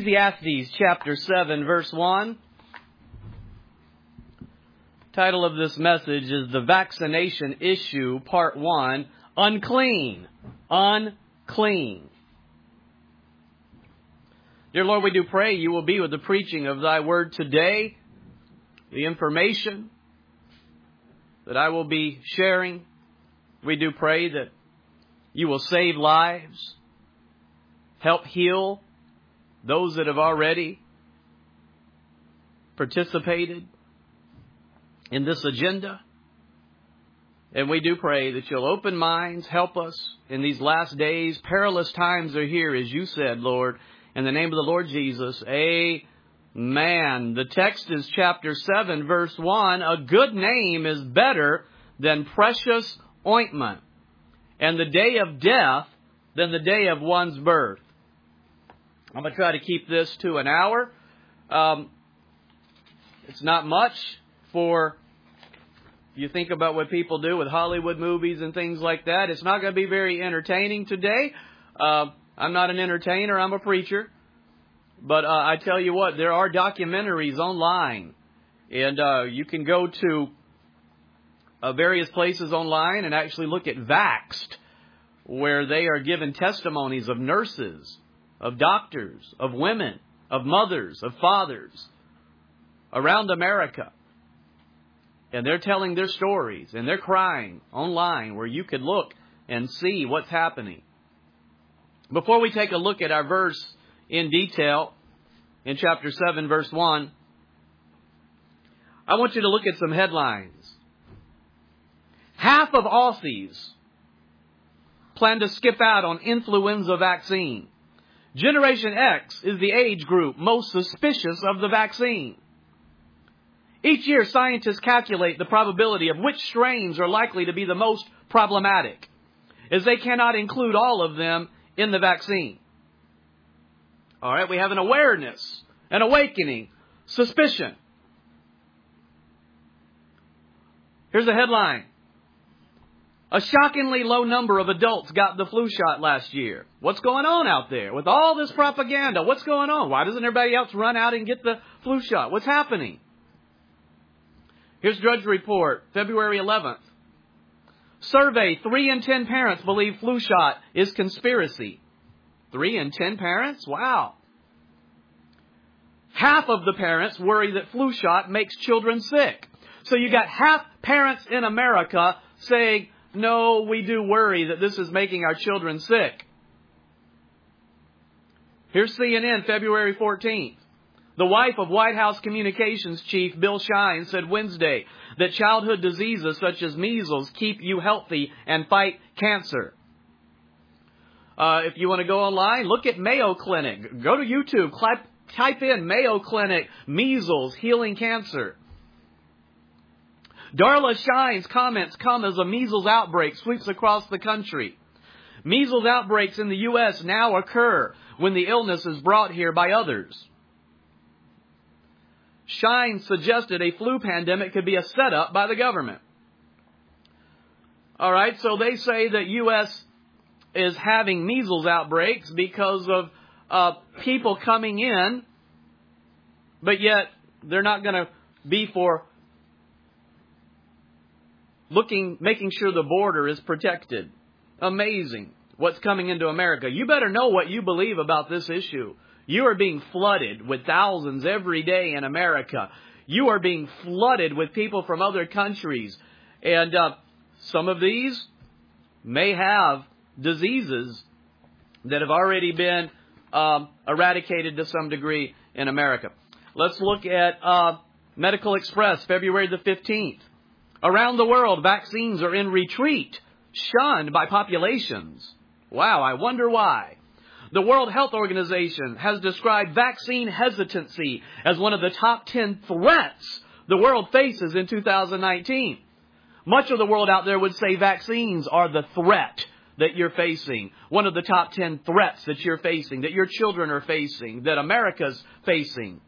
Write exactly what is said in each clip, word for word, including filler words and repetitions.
Ecclesiastes chapter seven, verse one. Title of this message is The Vaccination Issue, Part one, Unclean. Unclean. Dear Lord, we do pray you will be with the preaching of thy word today, the information that I will be sharing. We do pray that you will save lives, help heal those that have already participated in this agenda. And we do pray that you'll open minds, help us in these last days. Perilous times are here, as you said, Lord. In the name of the Lord Jesus, amen. The text is chapter seven, verse one. A good name is better than precious ointment, and the day of death than the day of one's birth. I'm going to try to keep this to an hour. Um, it's not much for, you think about what people do with Hollywood movies and things like that. It's not going to be very entertaining today. Uh, I'm not an entertainer, I'm a preacher. But uh, I tell you what, there are documentaries online. And uh, you can go to uh, various places online and actually look at Vaxxed, where they are given testimonies of nurses, of doctors, of women, of mothers, of fathers around America. And they're telling their stories and they're crying online, where you could look and see what's happening. Before we take a look at our verse in detail in chapter seven, verse one, I want you to look at some headlines. Half of Aussies plan to skip out on influenza vaccine. Generation X is the age group most suspicious of the vaccine. Each year, scientists calculate the probability of which strains are likely to be the most problematic, as they cannot include all of them in the vaccine. All right, we have an awareness, an awakening, suspicion. Here's a headline. A shockingly low number of adults got the flu shot last year. What's going on out there with all this propaganda? What's going on? Why doesn't everybody else run out and get the flu shot? What's happening? Here's Drudge Report, February eleventh. Survey, three in ten parents believe flu shot is conspiracy. Three in ten parents? Wow. Half of the parents worry that flu shot makes children sick. So you got half parents in America saying, no, we do worry that this is making our children sick. Here's C N N, February fourteenth. The wife of White House Communications Chief Bill Shine said Wednesday that childhood diseases such as measles keep you healthy and fight cancer. Uh, if you want to go online, look at Mayo Clinic. Go to YouTube, type in Mayo Clinic, measles, healing cancer. Darla Shine's comments come as a measles outbreak sweeps across the country. Measles outbreaks in the U S now occur when the illness is brought here by others. Shine suggested a flu pandemic could be a setup by the government. All right, so they say that U S is having measles outbreaks because of uh, people coming in, but yet they're not going to be for looking, making sure the border is protected. Amazing what's coming into America. You better know what you believe about this issue. You are being flooded with thousands every day in America. You are being flooded with people from other countries. And uh, some of these may have diseases that have already been um, eradicated to some degree in America. Let's look at uh, Medical Express, February the fifteenth. Around the world, vaccines are in retreat, shunned by populations. Wow, I wonder why. The World Health Organization has described vaccine hesitancy as one of the top ten threats the world faces in two thousand nineteen. Much of the world out there would say vaccines are the threat that you're facing, one of the top ten threats that you're facing, that your children are facing, that America's facing.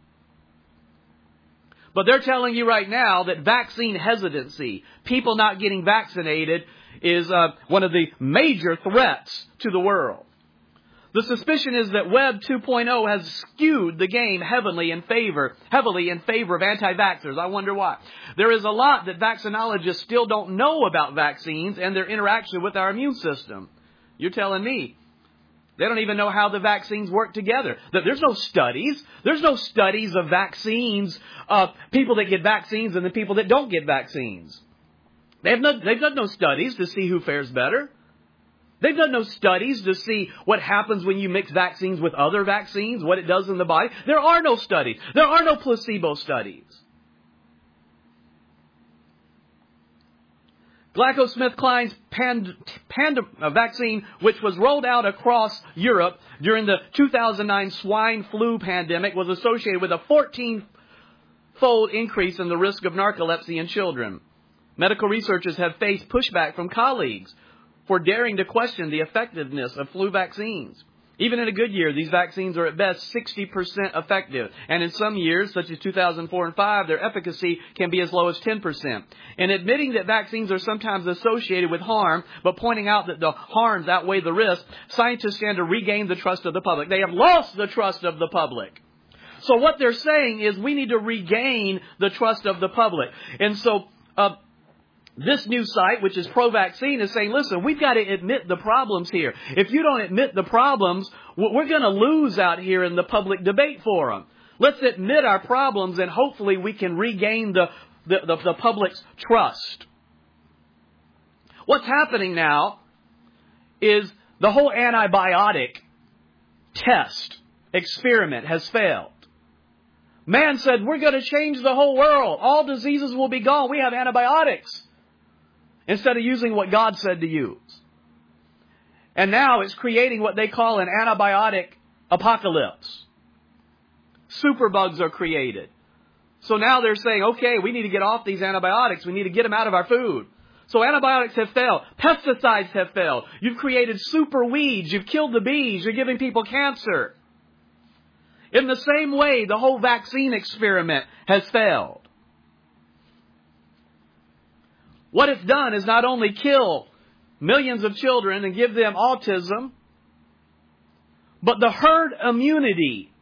But they're telling you right now that vaccine hesitancy, people not getting vaccinated, is uh, one of the major threats to the world. The suspicion is that Web two point oh has skewed the game heavily in favor, heavily in favor of anti-vaxxers. I wonder why. There is a lot that vaccinologists still don't know about vaccines and their interaction with our immune system. You're telling me they don't even know how the vaccines work together. There's no studies. There's no studies of vaccines, of people that get vaccines and the people that don't get vaccines. They have no, they've done no studies to see who fares better. They've done no studies to see what happens when you mix vaccines with other vaccines, what it does in the body. There are no studies. There are no placebo studies. GlaxoSmithKline's pand, panda vaccine, which was rolled out across Europe during the two thousand nine swine flu pandemic, was associated with a fourteen-fold increase in the risk of narcolepsy in children. Medical researchers have faced pushback from colleagues for daring to question the effectiveness of flu vaccines. Even in a good year, these vaccines are at best sixty percent effective. And in some years, such as two thousand four and five, their efficacy can be as low as ten percent. In admitting that vaccines are sometimes associated with harm, but pointing out that the harms outweigh the risks, scientists stand to regain the trust of the public. They have lost the trust of the public. So what they're saying is we need to regain the trust of the public. And so, uh, this new site, which is pro-vaccine, is saying, listen, we've got to admit the problems here. If you don't admit the problems, we're going to lose out here in the public debate forum. Let's admit our problems and hopefully we can regain the, the, the, the public's trust. What's happening now is the whole antibiotic test experiment has failed. Man said, we're going to change the whole world. All diseases will be gone. We have antibiotics. Instead of using what God said to use. And now it's creating what they call an antibiotic apocalypse. Superbugs are created. So now they're saying, okay, we need to get off these antibiotics. We need to get them out of our food. So antibiotics have failed. Pesticides have failed. You've created super weeds. You've killed the bees. You're giving people cancer. In the same way, the whole vaccine experiment has failed. What it's done is not only kill millions of children and give them autism, but the herd immunity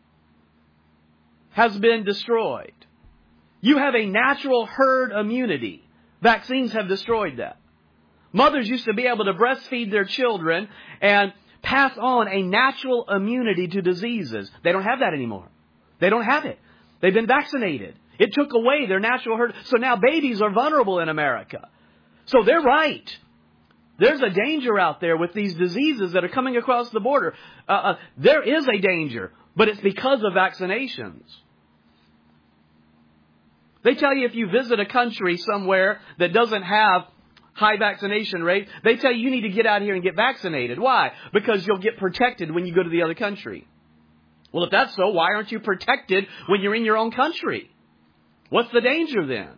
has been destroyed. You have a natural herd immunity. Vaccines have destroyed that. Mothers used to be able to breastfeed their children and pass on a natural immunity to diseases. They don't have that anymore. They don't have it. They've been vaccinated. It took away their natural herd. So now babies are vulnerable in America. So they're right. There's a danger out there with these diseases that are coming across the border. Uh, uh, there is a danger, but it's because of vaccinations. They tell you if you visit a country somewhere that doesn't have high vaccination rate, they tell you you need to get out here and get vaccinated. Why? Because you'll get protected when you go to the other country. Well, if that's so, why aren't you protected when you're in your own country? What's the danger then?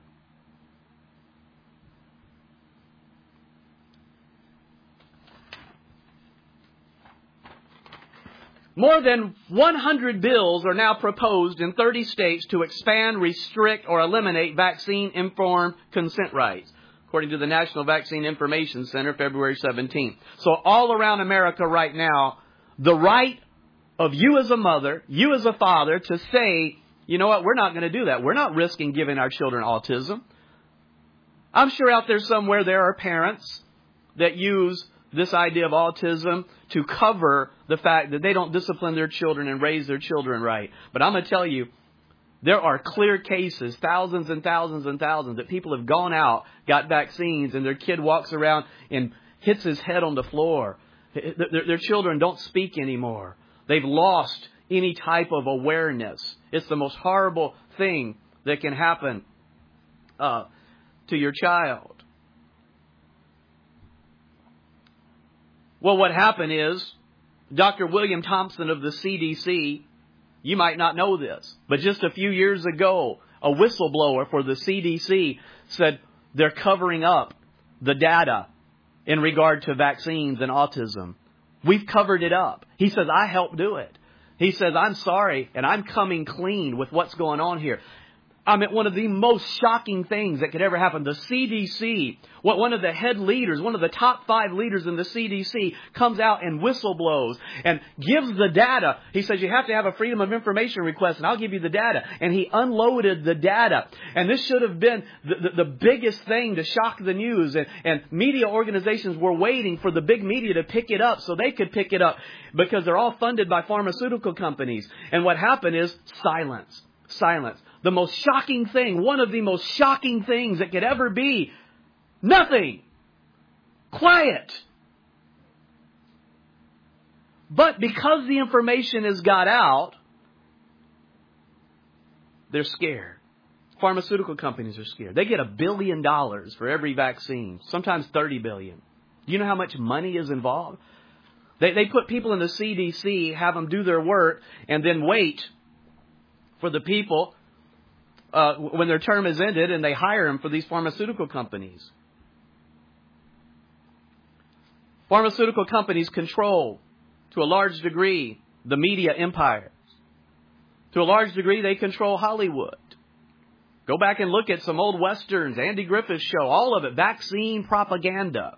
More than one hundred bills are now proposed in thirty states to expand, restrict, or eliminate vaccine-informed consent rights, according to the National Vaccine Information Center, February seventeenth. So all around America right now, the right of you as a mother, you as a father, to say, you know what, we're not going to do that. We're not risking giving our children autism. I'm sure out there somewhere there are parents that use this idea of autism to cover the fact that they don't discipline their children and raise their children right. But I'm going to tell you, there are clear cases, thousands and thousands and thousands, that people have gone out, got vaccines, and their kid walks around and hits his head on the floor. Their, their children don't speak anymore. They've lost any type of awareness. It's the most horrible thing that can happen uh, to your child. Well, what happened is Doctor William Thompson of the C D C, you might not know this, but just a few years ago, a whistleblower for the C D C said they're covering up the data in regard to vaccines and autism. We've covered it up. He says, I helped do it. He says, I'm sorry, and I'm coming clean with what's going on here. I mean, one of the most shocking things that could ever happen. The C D C, what one of the head leaders, one of the top five leaders in the C D C comes out and whistleblows and gives the data. He says, you have to have a freedom of information request and I'll give you the data. And he unloaded the data. And this should have been the, the, the biggest thing to shock the news. And, and media organizations were waiting for the big media to pick it up so they could pick it up because they're all funded by pharmaceutical companies. And what happened is silence, silence. The most shocking thing, one of the most shocking things that could ever be, nothing. Quiet. But because the information has got out, they're scared. Pharmaceutical companies are scared. They get a billion dollars for every vaccine, sometimes thirty billion. Do you know how much money is involved? They, they put people in the C D C, have them do their work, and then wait for the people Uh, when their term is ended, and they hire them for these pharmaceutical companies. Pharmaceutical companies control, to a large degree, the media empires. To a large degree, they control Hollywood. Go back and look at some old westerns, Andy Griffith's show, all of it, vaccine propaganda.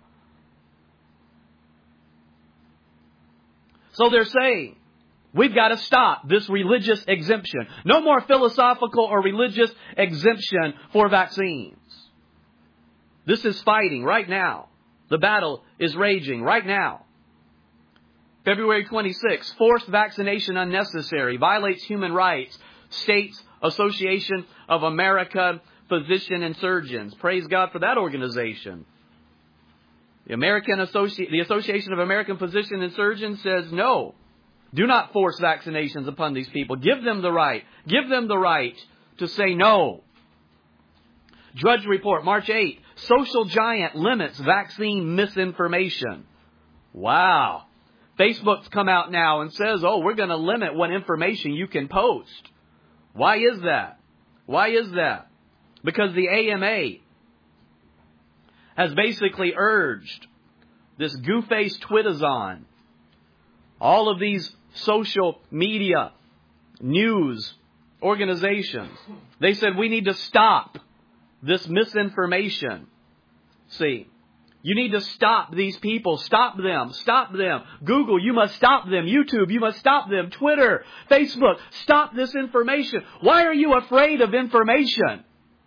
So they're saying, we've got to stop this religious exemption. No more philosophical or religious exemption for vaccines. This is fighting right now. The battle is raging right now. February twenty-sixth, forced vaccination unnecessary, violates human rights. States Association of American Physician and Surgeons. Praise God for that organization. The American Associ- the Association of American Physician and Surgeons says no. Do not force vaccinations upon these people. Give them the right. Give them the right to say no. Drudge Report, March eighth. Social giant limits vaccine misinformation. Wow. Facebook's come out now and says, oh, we're going to limit what information you can post. Why is that? Why is that? Because the A M A has basically urged this goo-faced Twittazon, all of these social media news organizations, they said we need to stop this misinformation. See, you need to stop these people. Stop them. Stop them. Google, you must stop them. YouTube, you must stop them. Twitter, Facebook, stop this information. Why are you afraid of information?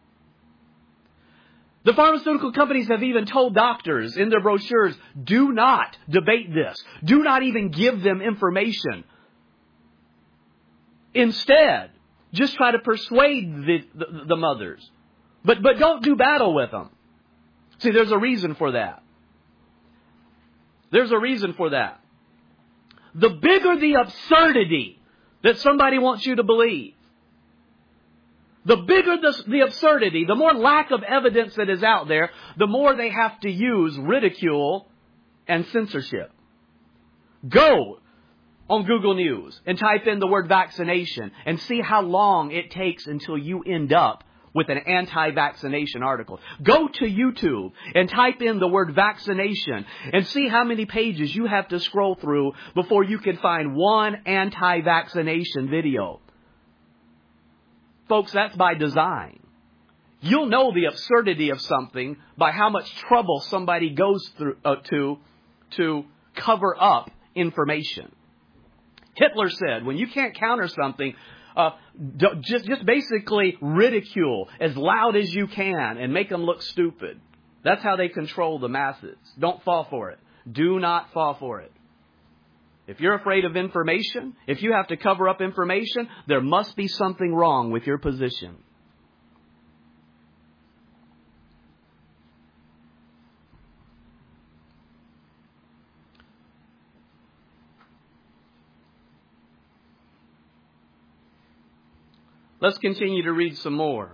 The pharmaceutical companies have even told doctors in their brochures, do not debate this. Do not even give them information. Instead, just try to persuade the, the, the mothers. But, but don't do battle with them. See, there's a reason for that. There's a reason for that. The bigger the absurdity that somebody wants you to believe, the bigger the, the absurdity, the more lack of evidence that is out there, the more they have to use ridicule and censorship. Go on Google News and type in the word vaccination and see how long it takes until you end up with an anti-vaccination article. Go to YouTube and type in the word vaccination and see how many pages you have to scroll through before you can find one anti-vaccination video. Folks, that's by design. You'll know the absurdity of something by how much trouble somebody goes through uh, to to cover up information. Hitler said, when you can't counter something, uh, just just basically ridicule as loud as you can and make them look stupid. That's how they control the masses. Don't fall for it. Do not fall for it. If you're afraid of information, if you have to cover up information, there must be something wrong with your position. Let's continue to read some more.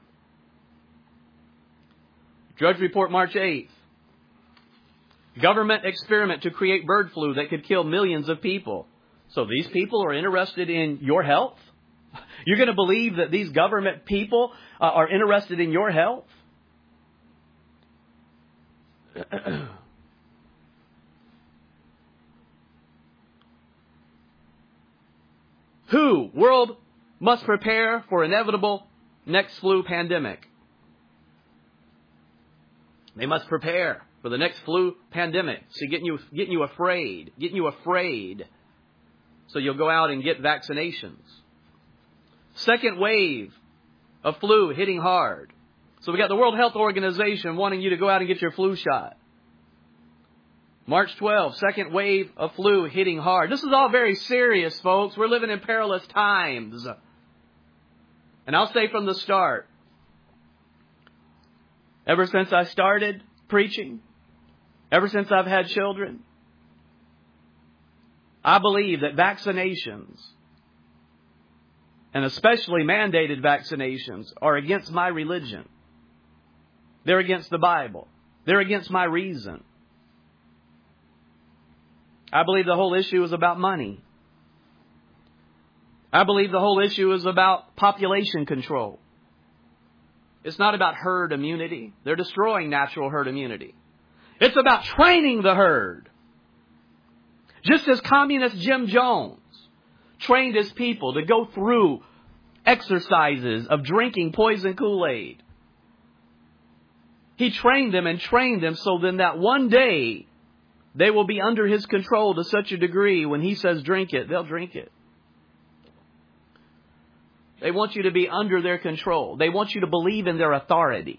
Drudge Report, March eighth. Government experiment to create bird flu that could kill millions of people. So these people are interested in your health? You're going to believe that these government people uh, are interested in your health? Who? World must prepare for inevitable next flu pandemic. They must prepare for the next flu pandemic. See, getting you, getting you afraid, getting you afraid. So you'll go out and get vaccinations. Second wave of flu hitting hard. So we got the World Health Organization wanting you to go out and get your flu shot. March twelfth, second wave of flu hitting hard. This is all very serious, folks. We're living in perilous times. And I'll say from the start, ever since I started preaching, ever since I've had children, I believe that vaccinations, and especially mandated vaccinations, are against my religion. They're against the Bible. They're against my reason. I believe the whole issue is about money. I believe the whole issue is about population control. It's not about herd immunity. They're destroying natural herd immunity. It's about training the herd. Just as communist Jim Jones trained his people to go through exercises of drinking poison Kool-Aid. He trained them and trained them so then that one day they will be under his control to such a degree when he says drink it, they'll drink it. They want you to be under their control. They want you to believe in their authority.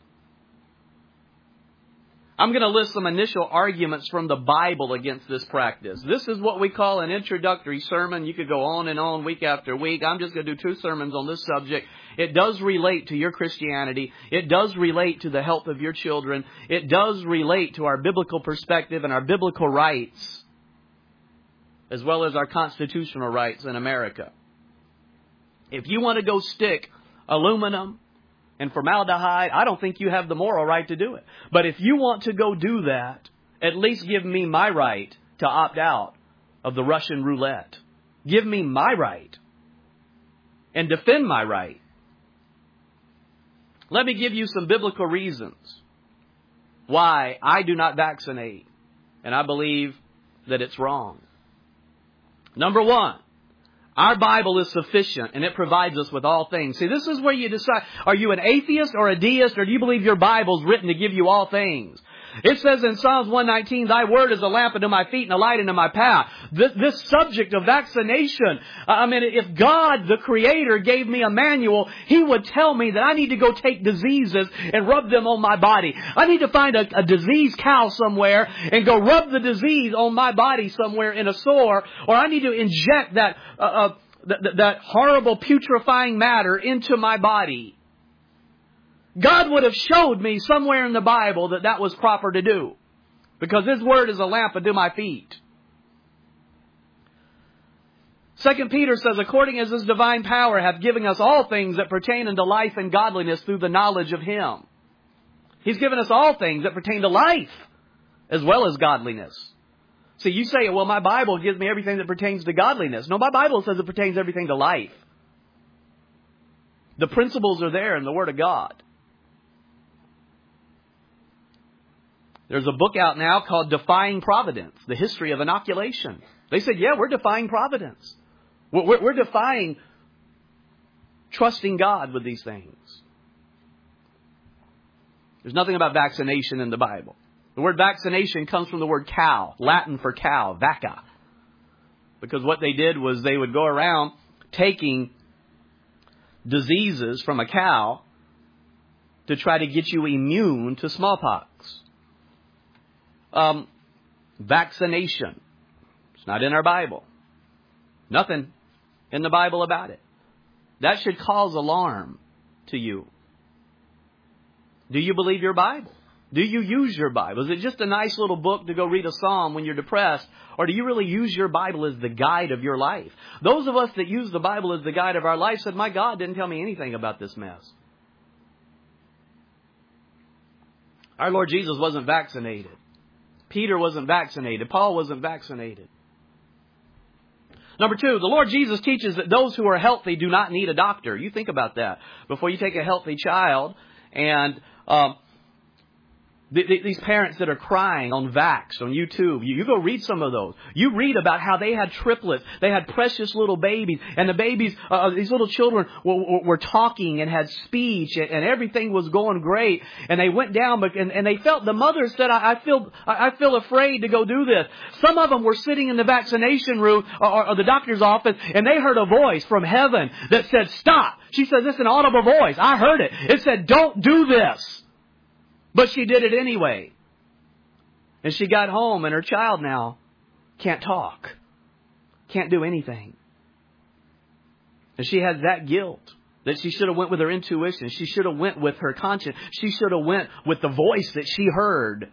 I'm going to list some initial arguments from the Bible against this practice. This is what we call an introductory sermon. You could go on and on week after week. I'm just going to do two sermons on this subject. It does relate to your Christianity. It does relate to the health of your children. It does relate to our biblical perspective and our biblical rights, as well as our constitutional rights in America. If you want to go stick aluminum and formaldehyde, I don't think you have the moral right to do it. But if you want to go do that, at least give me my right to opt out of the Russian roulette. Give me my right and defend my right. Let me give you some biblical reasons why I do not vaccinate, and I believe that it's wrong. Number one, our Bible is sufficient, and it provides us with all things. See, this is where you decide, are you an atheist or a deist, or do you believe your Bible's written to give you all things? It says in Psalms one nineteen, thy word is a lamp unto my feet and a light unto my path. This, this subject of vaccination, I mean, if God, the Creator, gave me a manual, He would tell me that I need to go take diseases and rub them on my body. I need to find a, a diseased cow somewhere and go rub the disease on my body somewhere in a sore, or I need to inject that, uh, uh, th- that horrible putrefying matter into my body. God would have showed me somewhere in the Bible that that was proper to do, because His word is a lamp unto my feet. Second Peter says, according as His divine power hath given us all things that pertain unto life and godliness through the knowledge of Him. He's given us all things that pertain to life as well as godliness. See, you say, well, my Bible gives me everything that pertains to godliness. No, my Bible says it pertains everything to life. The principles are there in the Word of God. There's a book out now called Defying Providence, the history of inoculation. They said, yeah, we're defying providence. We're, we're, we're defying trusting God with these things. There's nothing about vaccination in the Bible. The word vaccination comes from the word cow, Latin for cow, vacca. Because what they did was they would go around taking diseases from a cow to try to get you immune to smallpox. Um, vaccination. It's not in our Bible. Nothing in the Bible about it. That should cause alarm to you. Do you believe your Bible? Do you use your Bible? Is it just a nice little book to go read a psalm when you're depressed? Or do you really use your Bible as the guide of your life? Those of us that use the Bible as the guide of our life said, my God didn't tell me anything about this mess. Our Lord Jesus wasn't vaccinated. Peter wasn't vaccinated. Paul wasn't vaccinated. Number two, the Lord Jesus teaches that those who are healthy do not need a doctor. You think about that. Before you take a healthy child and um, The, the, these parents that are crying on Vax, on YouTube, you, you go read some of those. You read about how they had triplets. They had precious little babies. And the babies, uh, these little children were, were, were talking and had speech and, and everything was going great. And they went down and, and they felt, the mother said, I, I feel I, I feel afraid to go do this. Some of them were sitting in the vaccination room or, or the doctor's office and they heard a voice from heaven that said, stop. She says, it's an audible voice. I heard it. It said, don't do this. But she did it anyway. And she got home and her child now can't talk. Can't do anything. And she has that guilt that she should have went with her intuition. She should have went with her conscience. She should have went with the voice that she heard.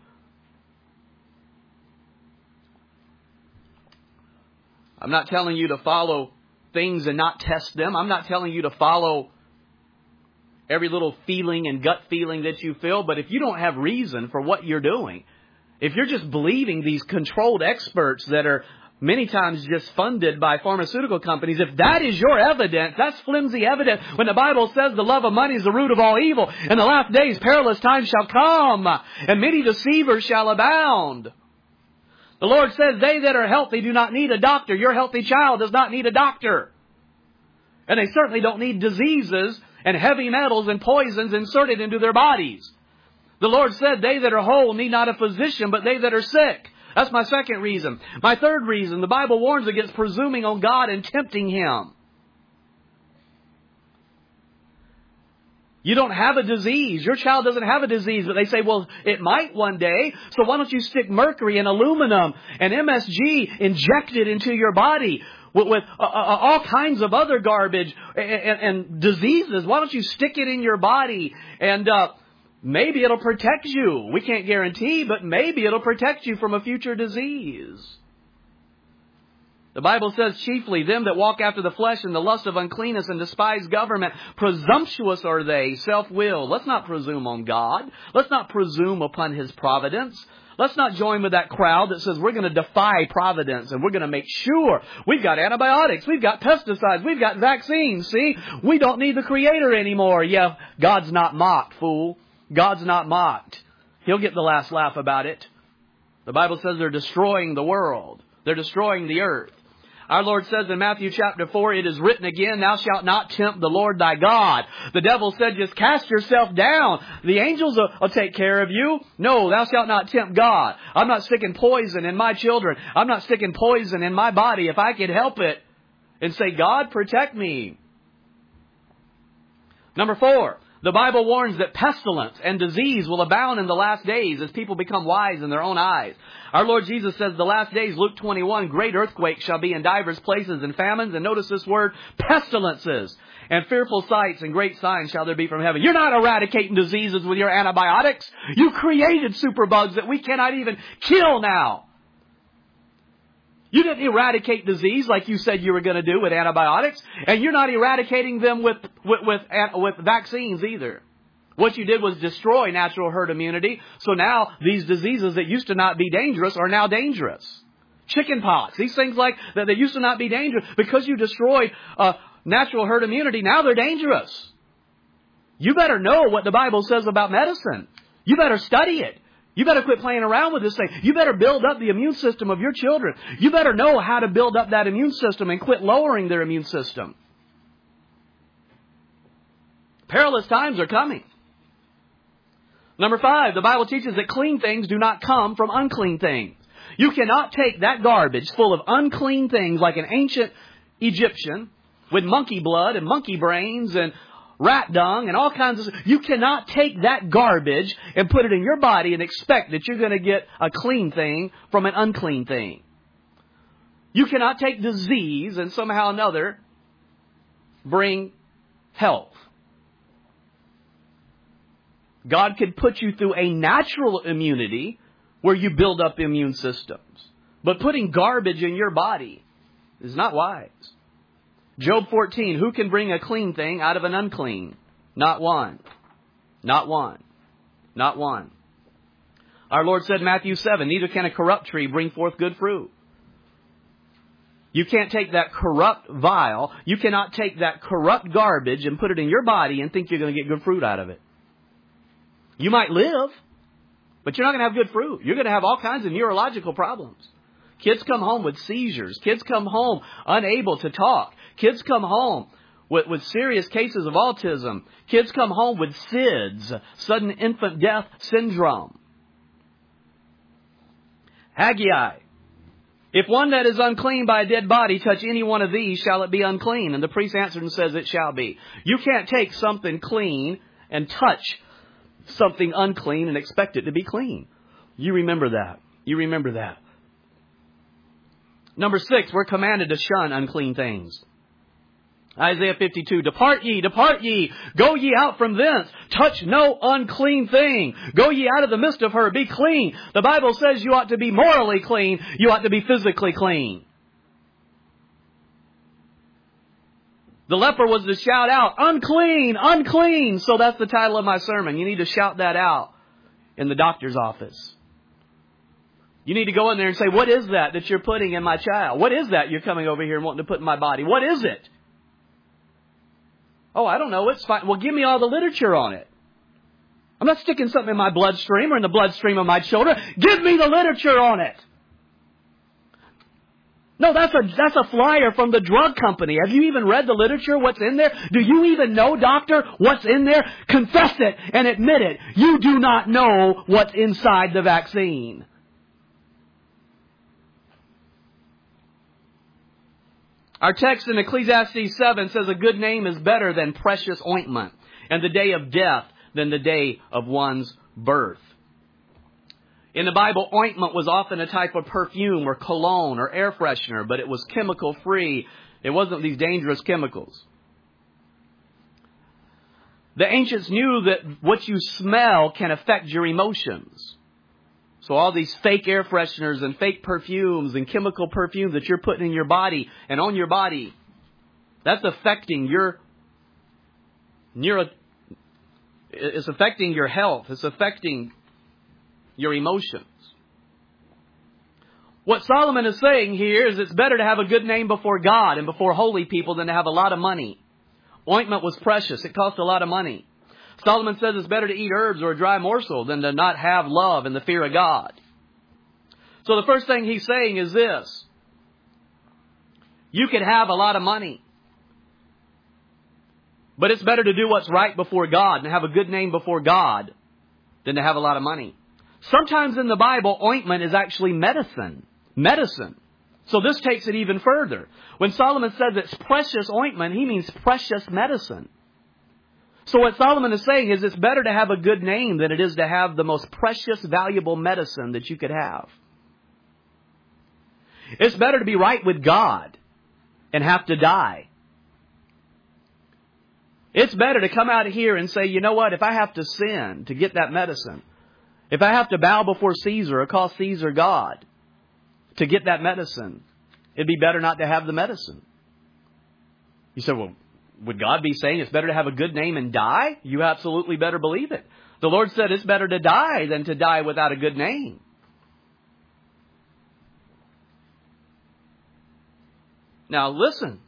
I'm not telling you to follow things and not test them. I'm not telling you to follow every little feeling and gut feeling that you feel. But if you don't have reason for what you're doing, if you're just believing these controlled experts that are many times just funded by pharmaceutical companies, if that is your evidence, that's flimsy evidence. When the Bible says the love of money is the root of all evil, in the last days perilous times shall come, and many deceivers shall abound. The Lord says they that are healthy do not need a doctor. Your healthy child does not need a doctor. And they certainly don't need diseases and heavy metals and poisons inserted into their bodies. The Lord said, they that are whole need not a physician, but they that are sick. That's my second reason. My third reason, the Bible warns against presuming on God and tempting Him. You don't have a disease. Your child doesn't have a disease, but they say, well, it might one day. So why don't you stick mercury and aluminum and M S G injected into your body? With, with uh, uh, all kinds of other garbage and, and, and diseases. Why don't you stick it in your body and uh, maybe it'll protect you. We can't guarantee, but maybe it'll protect you from a future disease. The Bible says chiefly, them that walk after the flesh and the lust of uncleanness and despise government, presumptuous are they, self-willed. Let's not presume on God. Let's not presume upon His providence. Let's not join with that crowd that says we're going to defy providence and we're going to make sure we've got antibiotics, we've got pesticides, we've got vaccines. See, we don't need the Creator anymore. Yeah, God's not mocked, fool. God's not mocked. He'll get the last laugh about it. The Bible says they're destroying the world. They're destroying the earth. Our Lord says in Matthew chapter four, it is written again, thou shalt not tempt the Lord thy God. The devil said, just cast yourself down. The angels will, will take care of you. No, thou shalt not tempt God. I'm not sticking poison in my children. I'm not sticking poison in my body if I can help it. And say, God, protect me. Number four, the Bible warns that pestilence and disease will abound in the last days as people become wise in their own eyes. Our Lord Jesus says the last days, Luke twenty-one, great earthquakes shall be in divers places and famines. And notice this word, pestilences. And fearful sights and great signs shall there be from heaven. You're not eradicating diseases with your antibiotics. You created superbugs that we cannot even kill now. You didn't eradicate disease like you said you were going to do with antibiotics. And you're not eradicating them with, with, with, with vaccines either. What you did was destroy natural herd immunity. So now these diseases that used to not be dangerous are now dangerous. Chickenpox, these things like that, they used to not be dangerous. Because you destroyed uh, natural herd immunity, now they're dangerous. You better know what the Bible says about medicine. You better study it. You better quit playing around with this thing. You better build up the immune system of your children. You better know how to build up that immune system and quit lowering their immune system. Perilous times are coming. Number five, the Bible teaches that clean things do not come from unclean things. You cannot take that garbage full of unclean things like an ancient Egyptian with monkey blood and monkey brains and rat dung and all kinds of... You cannot take that garbage and put it in your body and expect that you're going to get a clean thing from an unclean thing. You cannot take disease and somehow or another bring health. God could put you through a natural immunity where you build up immune systems. But putting garbage in your body is not wise. Job fourteen, who can bring a clean thing out of an unclean? Not one. Not one. Not one. Our Lord said in Matthew seven, neither can a corrupt tree bring forth good fruit. You can't take that corrupt vial, you cannot take that corrupt garbage and put it in your body and think you're going to get good fruit out of it. You might live, But you're not going to have good fruit. You're going to have all kinds of neurological problems. Kids come home with seizures. Kids come home unable to talk. Kids come home with, with serious cases of autism. Kids come home with S I D S, sudden infant death syndrome. Haggai. If one that is unclean by a dead body touch any one of these, shall it be unclean? And the priest answered and says, it shall be. You can't take something clean and touch something unclean and expect it to be clean. You remember that. You remember that. Number six, we're commanded to shun unclean things. Isaiah fifty-two, depart ye, depart ye, go ye out from thence, touch no unclean thing, go ye out of the midst of her, be clean. The Bible says you ought to be morally clean, you ought to be physically clean. The leper was to shout out, unclean, unclean. So that's the title of my sermon. You need to shout that out in the doctor's office. You need to go in there and say, what is that that you're putting in my child? What is that you're coming over here and wanting to put in my body? What is it? Oh, I don't know. It's fine. Well, give me all the literature on it. I'm not sticking something in my bloodstream or in the bloodstream of my children. Give me the literature on it. No, that's a that's a flyer from the drug company. Have you even read the literature? What's in there? Do you even know, doctor, what's in there? Confess it and admit it. You do not know what's inside the vaccine. Our text in Ecclesiastes seven says a good name is better than precious ointment, and the day of death than the day of one's birth. In the Bible, ointment was often a type of perfume or cologne or air freshener, but it was chemical free. It wasn't these dangerous chemicals. The ancients knew that what you smell can affect your emotions. So all these fake air fresheners and fake perfumes and chemical perfumes that you're putting in your body and on your body, that's affecting your neuro, it's affecting your health. It's affecting your emotions. What Solomon is saying here is it's better to have a good name before God and before holy people than to have a lot of money. Ointment was precious. It cost a lot of money. Solomon says it's better to eat herbs or a dry morsel than to not have love and the fear of God. So the first thing he's saying is this. You could have a lot of money, but it's better to do what's right before God and have a good name before God than to have a lot of money. Sometimes in the Bible, ointment is actually medicine. Medicine. So this takes it even further. When Solomon says it's precious ointment, he means precious medicine. So what Solomon is saying is it's better to have a good name than it is to have the most precious, valuable medicine that you could have. It's better to be right with God and have to die. It's better to come out of here and say, you know what, if I have to sin to get that medicine, if I have to bow before Caesar or call Caesar God to get that medicine, it'd be better not to have the medicine. You say, well, would God be saying it's better to have a good name and die? You absolutely better believe it. The Lord said it's better to die than to die without a good name. Now listen.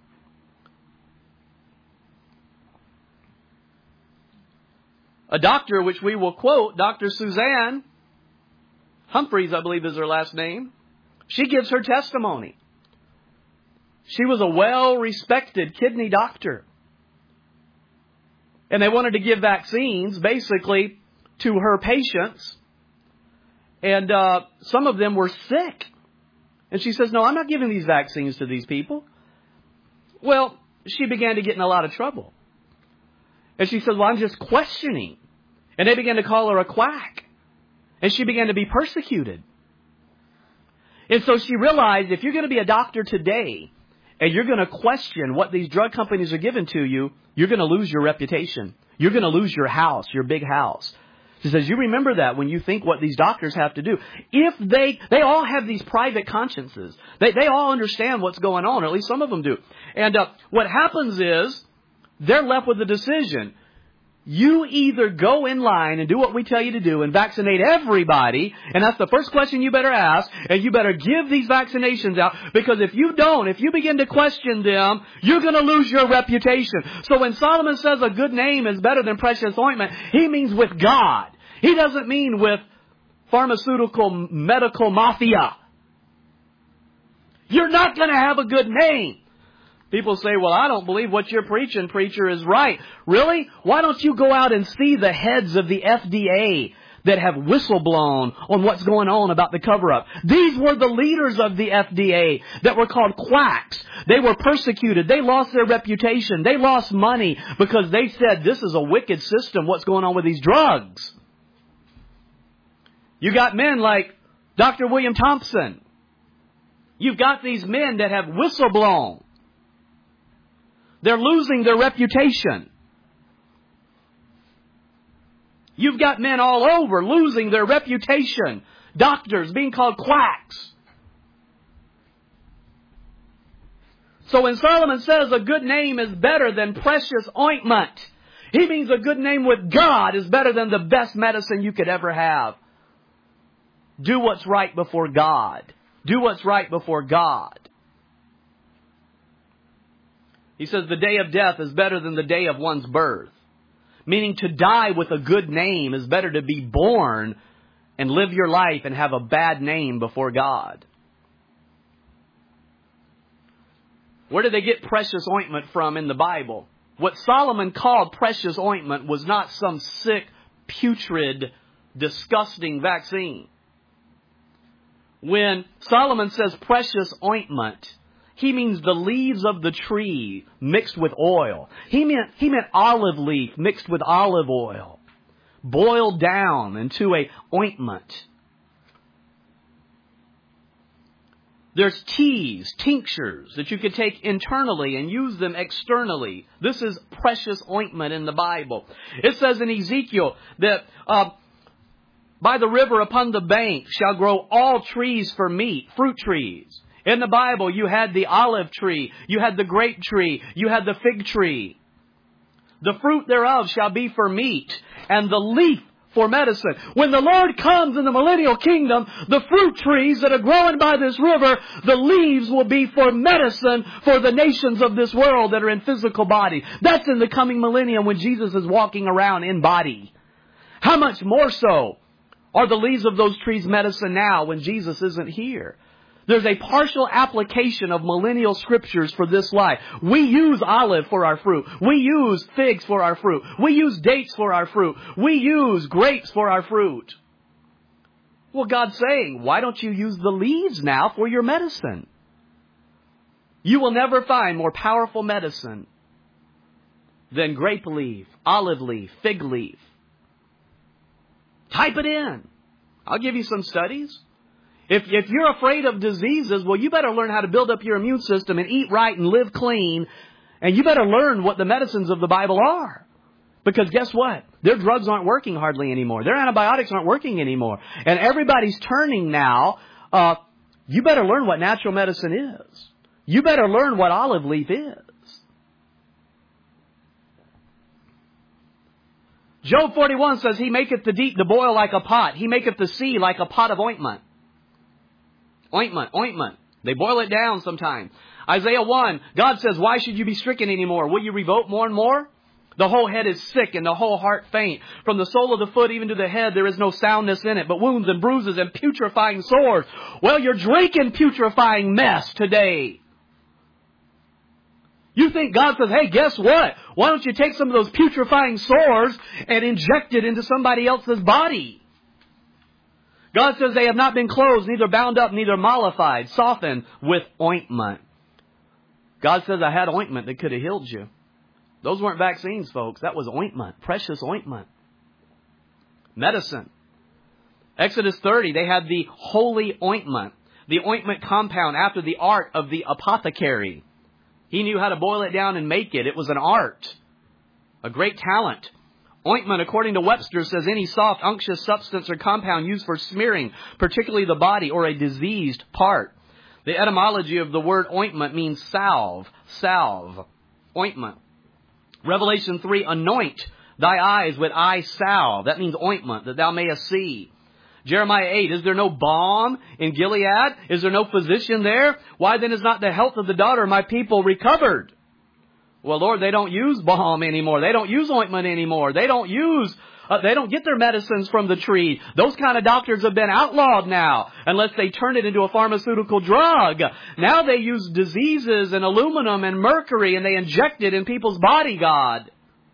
A doctor, which we will quote, Doctor Suzanne Humphreys, I believe is her last name. She gives her testimony. She was a well-respected kidney doctor. And they wanted to give vaccines, basically, to her patients. And uh, some of them were sick. And she says, no, I'm not giving these vaccines to these people. Well, she began to get in a lot of trouble. And she said, well, I'm just questioning. And they began to call her a quack. And she began to be persecuted. And so she realized if you're going to be a doctor today and you're going to question what these drug companies are giving to you, you're going to lose your reputation. You're going to lose your house, your big house. She says, you remember that when you think what these doctors have to do. If they, they all have these private consciences. They, they all understand what's going on, or at least some of them do. And uh, what happens is they're left with a decision. You either go in line and do what we tell you to do and vaccinate everybody, and that's the first question you better ask, and you better give these vaccinations out, because if you don't, if you begin to question them, you're going to lose your reputation. So when Solomon says a good name is better than precious ointment, he means with God. He doesn't mean with pharmaceutical medical mafia. You're not going to have a good name. People say, well, I don't believe what you're preaching, preacher, is right. Really? Why don't you go out and see the heads of the F D A that have whistleblown on what's going on about the cover-up? These were the leaders of the F D A that were called quacks. They were persecuted. They lost their reputation. They lost money because they said, this is a wicked system. What's going on with these drugs? You got men like Doctor William Thompson. You've got these men that have whistleblown. They're losing their reputation. You've got men all over losing their reputation. Doctors being called quacks. So when Solomon says a good name is better than precious ointment, he means a good name with God is better than the best medicine you could ever have. Do what's right before God. Do what's right before God. He says the day of death is better than the day of one's birth. Meaning to die with a good name is better to be born and live your life and have a bad name before God. Where did they get precious ointment from in the Bible? What Solomon called precious ointment was not some sick, putrid, disgusting vaccine. When Solomon says precious ointment, he means the leaves of the tree mixed with oil. He meant, he meant olive leaf mixed with olive oil, boiled down into a ointment. There's teas, tinctures that you could take internally and use them externally. This is precious ointment in the Bible. It says in Ezekiel that uh, by the river upon the bank shall grow all trees for meat, fruit trees. In the Bible, you had the olive tree, you had the grape tree, you had the fig tree. The fruit thereof shall be for meat, and the leaf for medicine. When the Lord comes in the millennial kingdom, the fruit trees that are growing by this river, the leaves will be for medicine for the nations of this world that are in physical body. That's in the coming millennium when Jesus is walking around in body. How much more so are the leaves of those trees medicine now when Jesus isn't here? There's a partial application of millennial scriptures for this life. We use olive for our fruit. We use figs for our fruit. We use dates for our fruit. We use grapes for our fruit. Well, God's saying, why don't you use the leaves now for your medicine? You will never find more powerful medicine than grape leaf, olive leaf, fig leaf. Type it in. I'll give you some studies. If, if you're afraid of diseases, well, you better learn how to build up your immune system and eat right and live clean. And you better learn what the medicines of the Bible are. Because guess what? Their drugs aren't working hardly anymore. Their antibiotics aren't working anymore. And everybody's turning now. Uh, you better learn what natural medicine is. You better learn what olive leaf is. Job forty-one says, He maketh the deep to boil like a pot. He maketh the sea like a pot of ointment. Ointment, ointment. They boil it down sometimes. Isaiah one, God says, why should you be stricken anymore? Will you revolt more and more? The whole head is sick and the whole heart faint. From the sole of the foot even to the head, there is no soundness in it, but wounds and bruises and putrefying sores. Well, you're drinking putrefying mess today. You think God says, hey, guess what? Why don't you take some of those putrefying sores and inject it into somebody else's body? God says they have not been closed, neither bound up, neither mollified, softened with ointment. God says I had ointment that could have healed you. Those weren't vaccines, folks. That was ointment, precious ointment. Medicine. Exodus thirty, they had the holy ointment, the ointment compound after the art of the apothecary. He knew how to boil it down and make it. It was an art, a great talent. Ointment, according to Webster, says any soft, unctuous substance or compound used for smearing, particularly the body or a diseased part. The etymology of the word ointment means salve, salve, ointment. Revelation three, anoint thy eyes with eye salve. That means ointment, that thou mayest see. Jeremiah eight, is there no balm in Gilead? Is there no physician there? Why then is not the health of the daughter of my people recovered? Well, Lord, they don't use balm anymore. They don't use ointment anymore. They don't use, uh, they don't get their medicines from the tree. Those kind of doctors have been outlawed now, unless they turn it into a pharmaceutical drug. Now they use diseases and aluminum and mercury, and they inject it in people's body, God.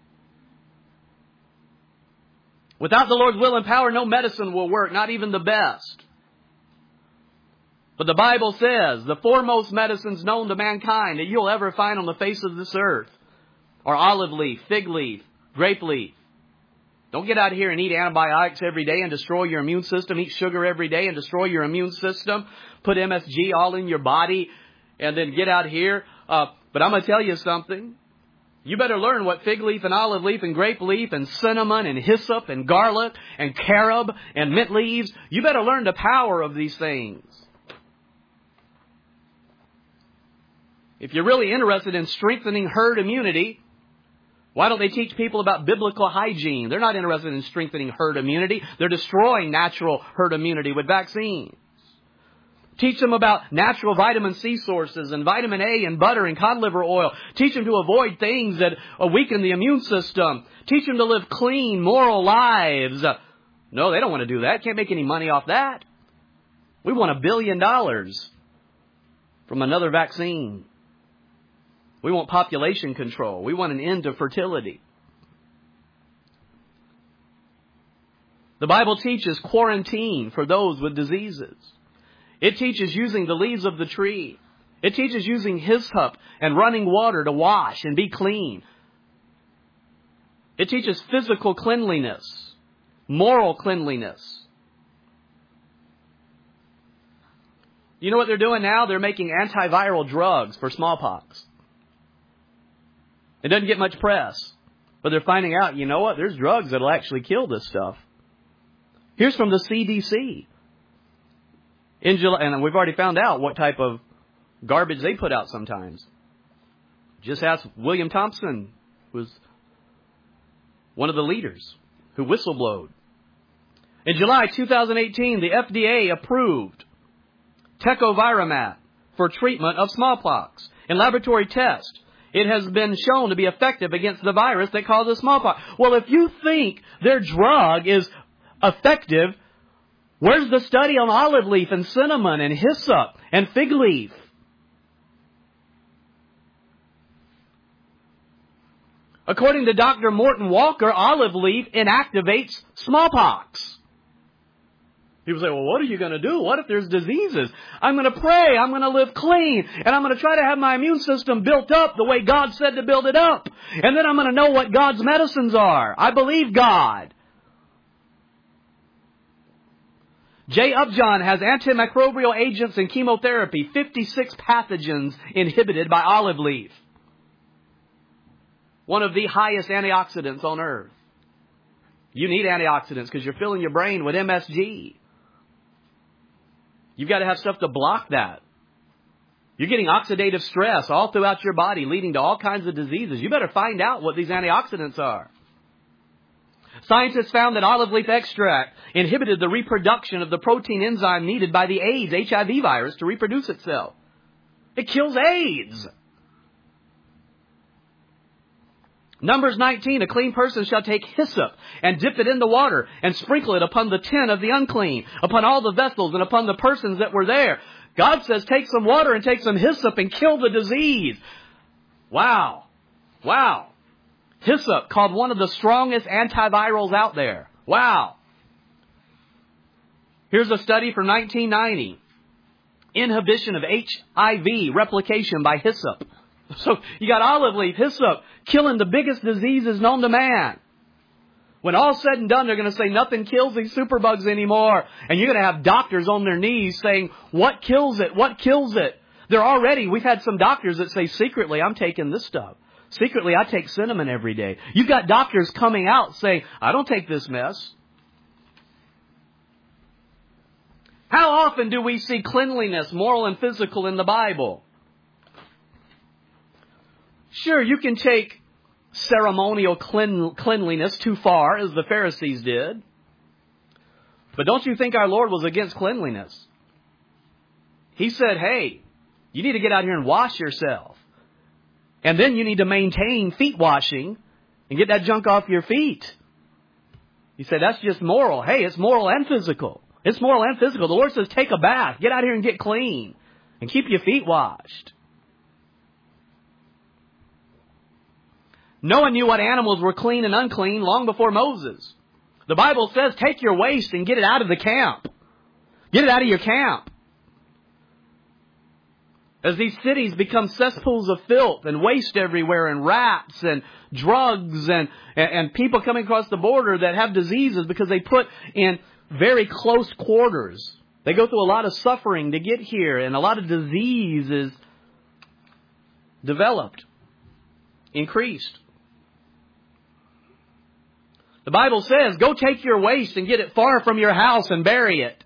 Without the Lord's will and power, no medicine will work, not even the best. But the Bible says the foremost medicines known to mankind that you'll ever find on the face of this earth are olive leaf, fig leaf, grape leaf. Don't get out here and eat antibiotics every day and destroy your immune system. Eat sugar every day and destroy your immune system. Put M S G all in your body and then get out here. Uh, but I'm going to tell you something. You better learn what fig leaf and olive leaf and grape leaf and cinnamon and hyssop and garlic and carob and mint leaves. You better learn the power of these things. If you're really interested in strengthening herd immunity, why don't they teach people about biblical hygiene? They're not interested in strengthening herd immunity. They're destroying natural herd immunity with vaccines. Teach them about natural vitamin C sources and vitamin A and butter and cod liver oil. Teach them to avoid things that weaken the immune system. Teach them to live clean, moral lives. No, they don't want to do that. Can't make any money off that. We want a billion dollars from another vaccine. We want population control. We want an end to fertility. The Bible teaches quarantine for those with diseases. It teaches using the leaves of the tree. It teaches using hyssop and running water to wash and be clean. It teaches physical cleanliness, moral cleanliness. You know what they're doing now? They're making antiviral drugs for smallpox. It doesn't get much press, but they're finding out, you know what, there's drugs that will actually kill this stuff. Here's from the C D C. In July, and we've already found out what type of garbage they put out sometimes. Just ask William Thompson, who was one of the leaders who whistleblowed. In July two thousand eighteen, the F D A approved Tecovirimat for treatment of smallpox. In laboratory tests, it has been shown to be effective against the virus that causes smallpox. Well, if you think their drug is effective, where's the study on olive leaf and cinnamon and hyssop and fig leaf? According to Doctor Morton Walker, olive leaf inactivates smallpox. People say, well, what are you going to do? What if there's diseases? I'm going to pray. I'm going to live clean. And I'm going to try to have my immune system built up the way God said to build it up. And then I'm going to know what God's medicines are. I believe God. Jay Upjohn has antimicrobial agents and chemotherapy, fifty-six pathogens inhibited by olive leaf. One of the highest antioxidants on earth. You need antioxidants because you're filling your brain with M S G. You've got to have stuff to block that. You're getting oxidative stress all throughout your body, leading to all kinds of diseases. You better find out what these antioxidants are. Scientists found that olive leaf extract inhibited the reproduction of the protein enzyme needed by the AIDS H I V virus to reproduce itself. It kills AIDS. Numbers nineteen, a clean person shall take hyssop and dip it in the water and sprinkle it upon the tent of the unclean, upon all the vessels and upon the persons that were there. God says take some water and take some hyssop and kill the disease. Wow. Wow. Hyssop, called one of the strongest antivirals out there. Wow. Here's a study from nineteen ninety. Inhibition of H I V replication by hyssop. So you got olive leaf, hyssop, killing the biggest diseases known to man. When all's said and done, they're going to say nothing kills these superbugs anymore. And you're going to have doctors on their knees saying, what kills it? What kills it? They're already, we've had some doctors that say secretly, I'm taking this stuff. Secretly, I take cinnamon every day. You've got doctors coming out saying, I don't take this mess. How often do we see cleanliness, moral and physical, in the Bible? Sure, you can take ceremonial clean, cleanliness too far, as the Pharisees did. But don't you think our Lord was against cleanliness? He said, hey, you need to get out here and wash yourself. And then you need to maintain feet washing and get that junk off your feet. You say, that's just moral. Hey, it's moral and physical. It's moral and physical. The Lord says, take a bath. Get out here and get clean. And keep your feet washed. Noah knew what animals were clean and unclean long before Moses. The Bible says, take your waste and get it out of the camp. Get it out of your camp. As these cities become cesspools of filth and waste everywhere and rats and drugs and, and, and people coming across the border that have diseases because they put in very close quarters. They go through a lot of suffering to get here, and a lot of disease is developed, increased. The Bible says, go take your waste and get it far from your house and bury it.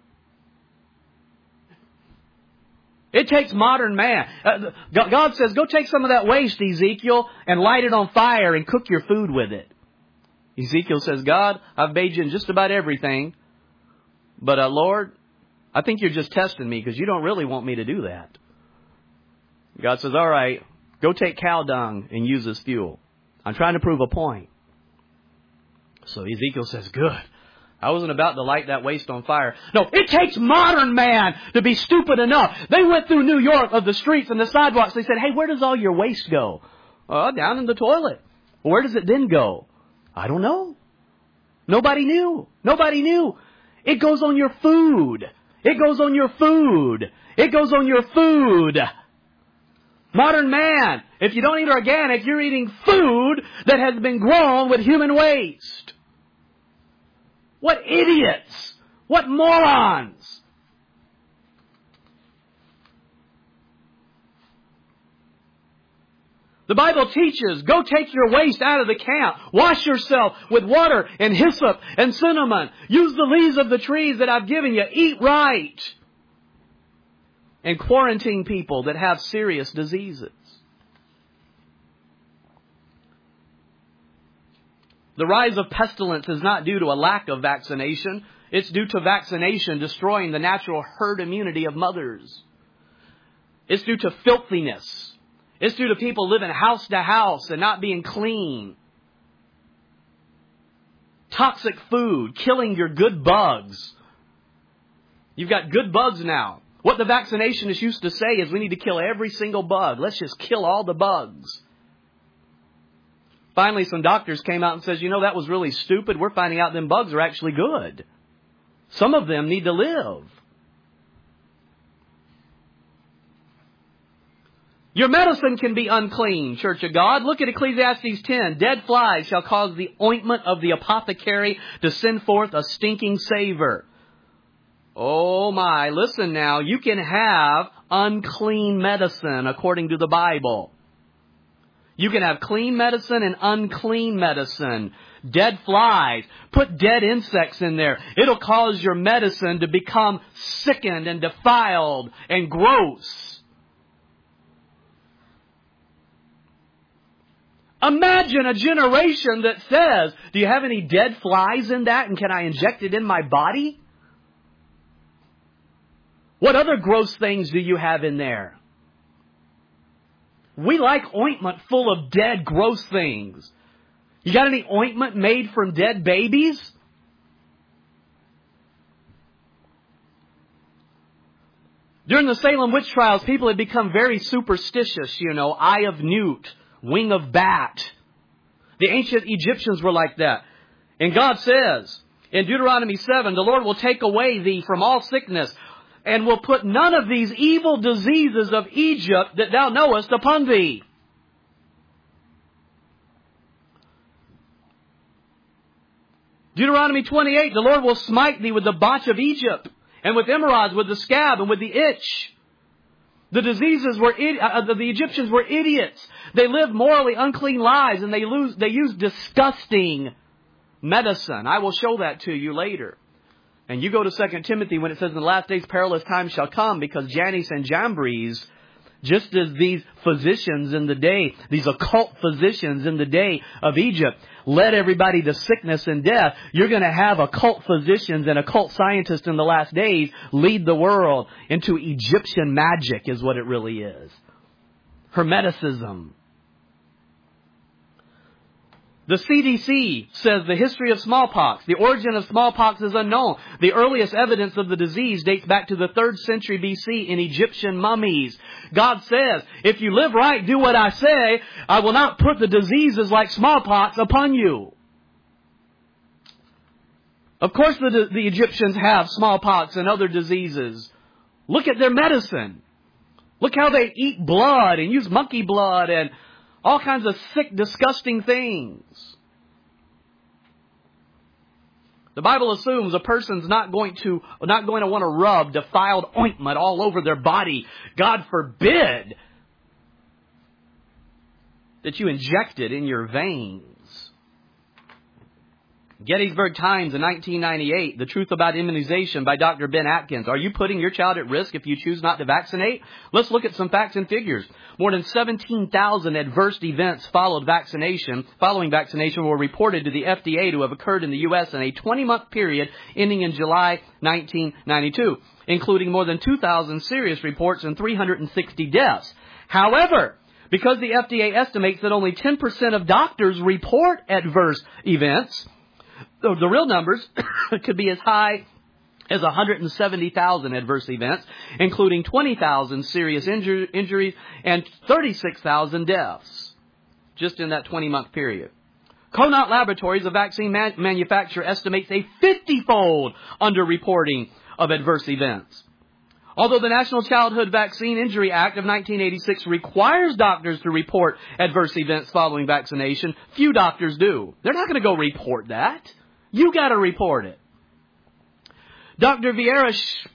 It takes modern man. Uh, God says, go take some of that waste, Ezekiel, and light it on fire and cook your food with it. Ezekiel says, God, I've made you in just about everything. But uh, Lord, I think you're just testing me because you don't really want me to do that. God says, all right, go take cow dung and use as fuel. I'm trying to prove a point. So Ezekiel says, good. I wasn't about to light that waste on fire. No, it takes modern man to be stupid enough. They went through New York of the streets and the sidewalks. They said, hey, where does all your waste go? Oh, down in the toilet. Where does it then go? I don't know. Nobody knew. Nobody knew. It goes on your food. It goes on your food. It goes on your food. Modern man, if you don't eat organic, you're eating food that has been grown with human waste. What idiots! What morons! The Bible teaches, go take your waste out of the camp. Wash yourself with water and hyssop and cinnamon. Use the leaves of the trees that I've given you. Eat right. And quarantine people that have serious diseases. The rise of pestilence is not due to a lack of vaccination. It's due to vaccination destroying the natural herd immunity of mothers. It's due to filthiness. It's due to people living house to house and not being clean. Toxic food, killing your good bugs. You've got good bugs now. What the vaccinationists used to say is we need to kill every single bug. Let's just kill all the bugs. Finally, some doctors came out and says, you know, that was really stupid. We're finding out them bugs are actually good. Some of them need to live. Your medicine can be unclean, Church of God. Look at Ecclesiastes ten. Dead flies shall cause the ointment of the apothecary to send forth a stinking savor. Oh my, listen now. You can have unclean medicine according to the Bible. You can have clean medicine and unclean medicine. Dead flies. Put dead insects in there. It'll cause your medicine to become sickened and defiled and gross. Imagine a generation that says, do you have any dead flies in that and can I inject it in my body? What other gross things do you have in there? We like ointment full of dead, gross things. You got any ointment made from dead babies? During the Salem witch trials, people had become very superstitious, you know, eye of newt, wing of bat. The ancient Egyptians were like that. And God says in Deuteronomy seven, the Lord will take away thee from all sickness, and will put none of these evil diseases of Egypt that thou knowest upon thee. Deuteronomy twenty-eight, the Lord will smite thee with the botch of Egypt, and with emerods, with the scab, and with the itch. The diseases were, uh, the Egyptians were idiots. They lived morally unclean lives, and they, lose, they used disgusting medicine. I will show that to you later. And you go to Second Timothy when it says in the last days perilous times shall come, because Jannes and Jambres, just as these physicians in the day, these occult physicians in the day of Egypt, led everybody to sickness and death, you're going to have occult physicians and occult scientists in the last days lead the world into Egyptian magic is what it really is. Hermeticism. The C D C says the history of smallpox, the origin of smallpox is unknown. The earliest evidence of the disease dates back to the third century B C in Egyptian mummies. God says, if you live right, do what I say, I will not put the diseases like smallpox upon you. Of course the, the Egyptians have smallpox and other diseases. Look at their medicine. Look how they eat blood and use monkey blood and all kinds of sick, disgusting things. The Bible assumes a person's not going to not going to want to rub defiled ointment all over their body. God forbid that you inject it in your veins. Gettysburg Times in nineteen ninety-eight, The Truth About Immunization by Doctor Ben Atkins. Are you putting your child at risk if you choose not to vaccinate? Let's look at some facts and figures. More than seventeen thousand adverse events followed vaccination, following vaccination were reported to the F D A to have occurred in the U S in a twenty-month period ending in July nineteen ninety-two, including more than two thousand serious reports and three hundred sixty deaths. However, because the F D A estimates that only ten percent of doctors report adverse events, the real numbers could be as high as one hundred seventy thousand adverse events, including twenty thousand serious injur- injuries and thirty-six thousand deaths, just in that twenty-month period. Conant Laboratories, a vaccine man- manufacturer, estimates a fifty-fold underreporting of adverse events. Although the National Childhood Vaccine Injury Act of nineteen eighty-six requires doctors to report adverse events following vaccination, few doctors do. They're not going to go report that. You got to report it. Doctor Vieira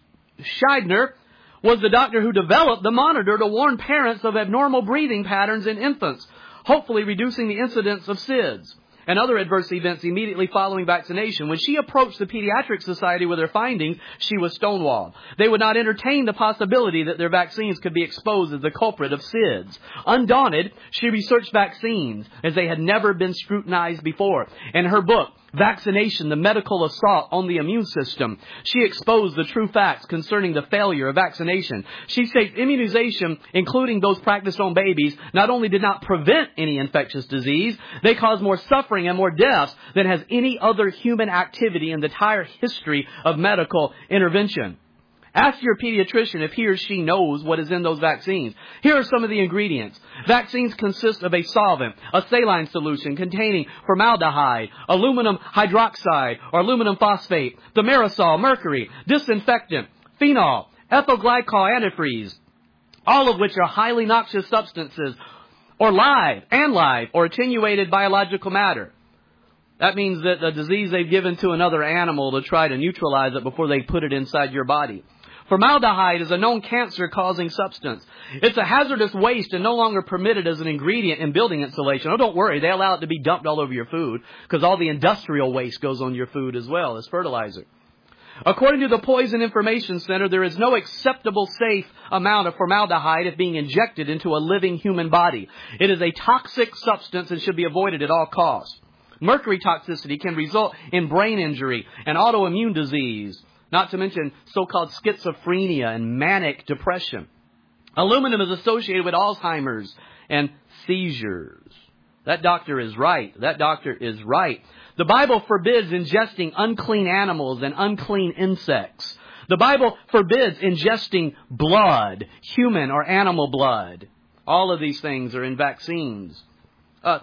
Scheidner was the doctor who developed the monitor to warn parents of abnormal breathing patterns in infants, hopefully reducing the incidence of S I D S and other adverse events immediately following vaccination. When she approached the Pediatric Society with her findings, she was stonewalled. They would not entertain the possibility that their vaccines could be exposed as the culprit of S I D S. Undaunted, she researched vaccines as they had never been scrutinized before. In her book, Vaccination, the Medical Assault on the Immune System, she exposed the true facts concerning the failure of vaccination. She states immunization, including those practiced on babies, not only did not prevent any infectious disease, they caused more suffering and more deaths than has any other human activity in the entire history of medical intervention. Ask your pediatrician if he or she knows what is in those vaccines. Here are some of the ingredients. Vaccines consist of a solvent, a saline solution containing formaldehyde, aluminum hydroxide or aluminum phosphate, thimerosal, mercury, disinfectant, phenol, ethyl glycol antifreeze, all of which are highly noxious substances, or live, and live, or attenuated biological matter. That means that the disease they've given to another animal to try to neutralize it before they put it inside your body. Formaldehyde is a known cancer-causing substance. It's a hazardous waste and no longer permitted as an ingredient in building insulation. Oh, don't worry. They allow it to be dumped all over your food because all the industrial waste goes on your food as well as fertilizer. According to the Poison Information Center, there is no acceptable safe amount of formaldehyde if being injected into a living human body. It is a toxic substance and should be avoided at all costs. Mercury toxicity can result in brain injury and autoimmune disease, not to mention so-called schizophrenia and manic depression. Aluminum is associated with Alzheimer's and seizures. That doctor is right. That doctor is right. The Bible forbids ingesting unclean animals and unclean insects. The Bible forbids ingesting blood, human or animal blood. All of these things are in vaccines. Uh,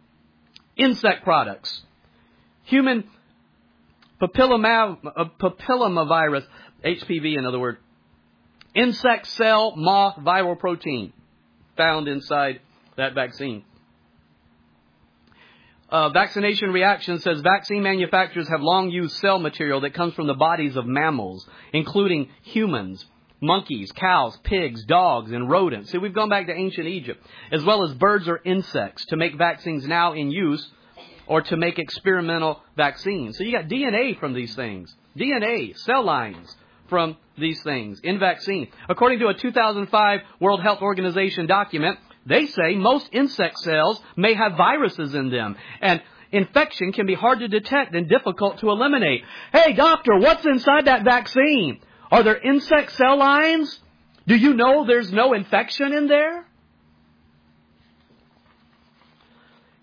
insect products. Human papilloma, uh, papillomavirus, H P V in other words. Insect cell moth viral protein found inside that vaccine. Uh, vaccination reaction says vaccine manufacturers have long used cell material that comes from the bodies of mammals, including humans, monkeys, cows, pigs, dogs, and rodents. See, we've gone back to ancient Egypt, as well as birds or insects to make vaccines now in use or to make experimental vaccines. So you got D N A from these things. D N A, cell lines from these things in vaccine. According to a two thousand five World Health Organization document, they say most insect cells may have viruses in them, and infection can be hard to detect and difficult to eliminate. Hey, doctor, what's inside that vaccine? Are there insect cell lines? Do you know there's no infection in there?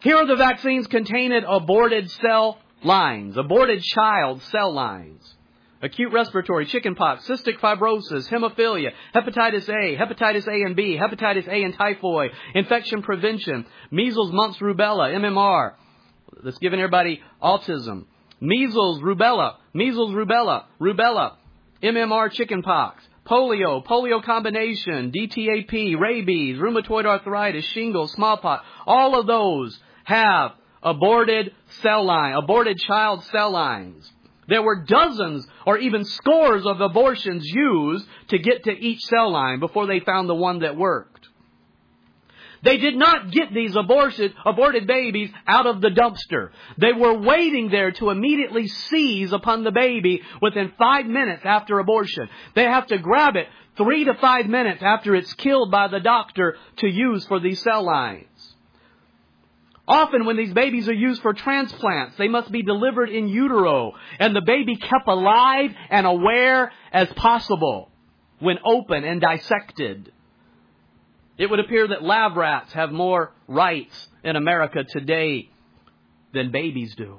Here are the vaccines containing aborted cell lines, aborted child cell lines. Acute respiratory, chickenpox, cystic fibrosis, hemophilia, hepatitis A, hepatitis A and B, hepatitis A and typhoid, infection prevention, measles, mumps, rubella, M M R. That's giving everybody autism. Measles, rubella, measles, rubella, rubella, M M R, chickenpox, polio, polio combination, D T A P, rabies, rheumatoid arthritis, shingles, smallpox. All of those have aborted cell line, aborted child cell lines. There were dozens or even scores of abortions used to get to each cell line before they found the one that worked. They did not get these aborted, aborted babies out of the dumpster. They were waiting there to immediately seize upon the baby within five minutes after abortion. They have to grab it three to five minutes after it's killed by the doctor to use for these cell lines. Often when these babies are used for transplants, they must be delivered in utero and the baby kept alive and aware as possible when open and dissected. It would appear that lab rats have more rights in America today than babies do.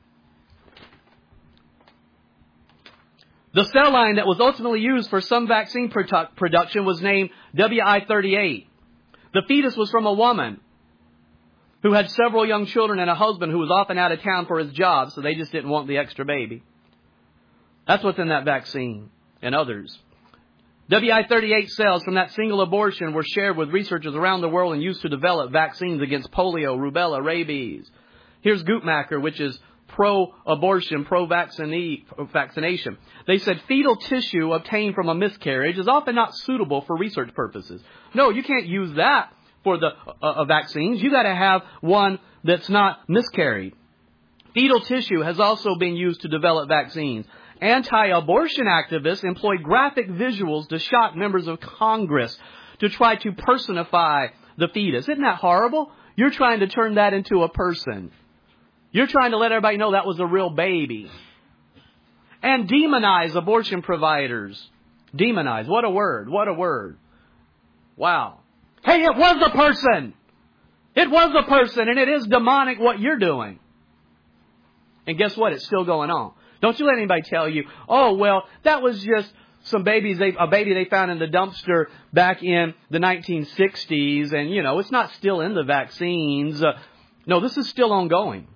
The cell line that was ultimately used for some vaccine produ- production was named W I thirty-eight. The fetus was from a woman who had several young children and a husband who was often out of town for his job, so they just didn't want the extra baby. That's what's in that vaccine and others. W I thirty-eight cells from that single abortion were shared with researchers around the world and used to develop vaccines against polio, rubella, rabies. Here's Guttmacher, which is pro-abortion, pro-vaccination. They said fetal tissue obtained from a miscarriage is often not suitable for research purposes. No, you can't use that for the uh, uh, vaccines. You got to have one that's not miscarried. Fetal tissue has also been used to develop vaccines. Anti-abortion activists employ graphic visuals to shock members of Congress to try to personify the fetus. Isn't that horrible? You're trying to turn that into a person. You're trying to let everybody know that was a real baby. And demonize abortion providers. Demonize. What a word. What a word. Wow. Hey, it was a person. It was a person, and it is demonic what you're doing. And guess what? It's still going on. Don't you let anybody tell you, oh, well, that was just some babies, they, a baby they found in the dumpster back in the nineteen sixties, and, you know, it's not still in the vaccines. Uh, no, this is still ongoing.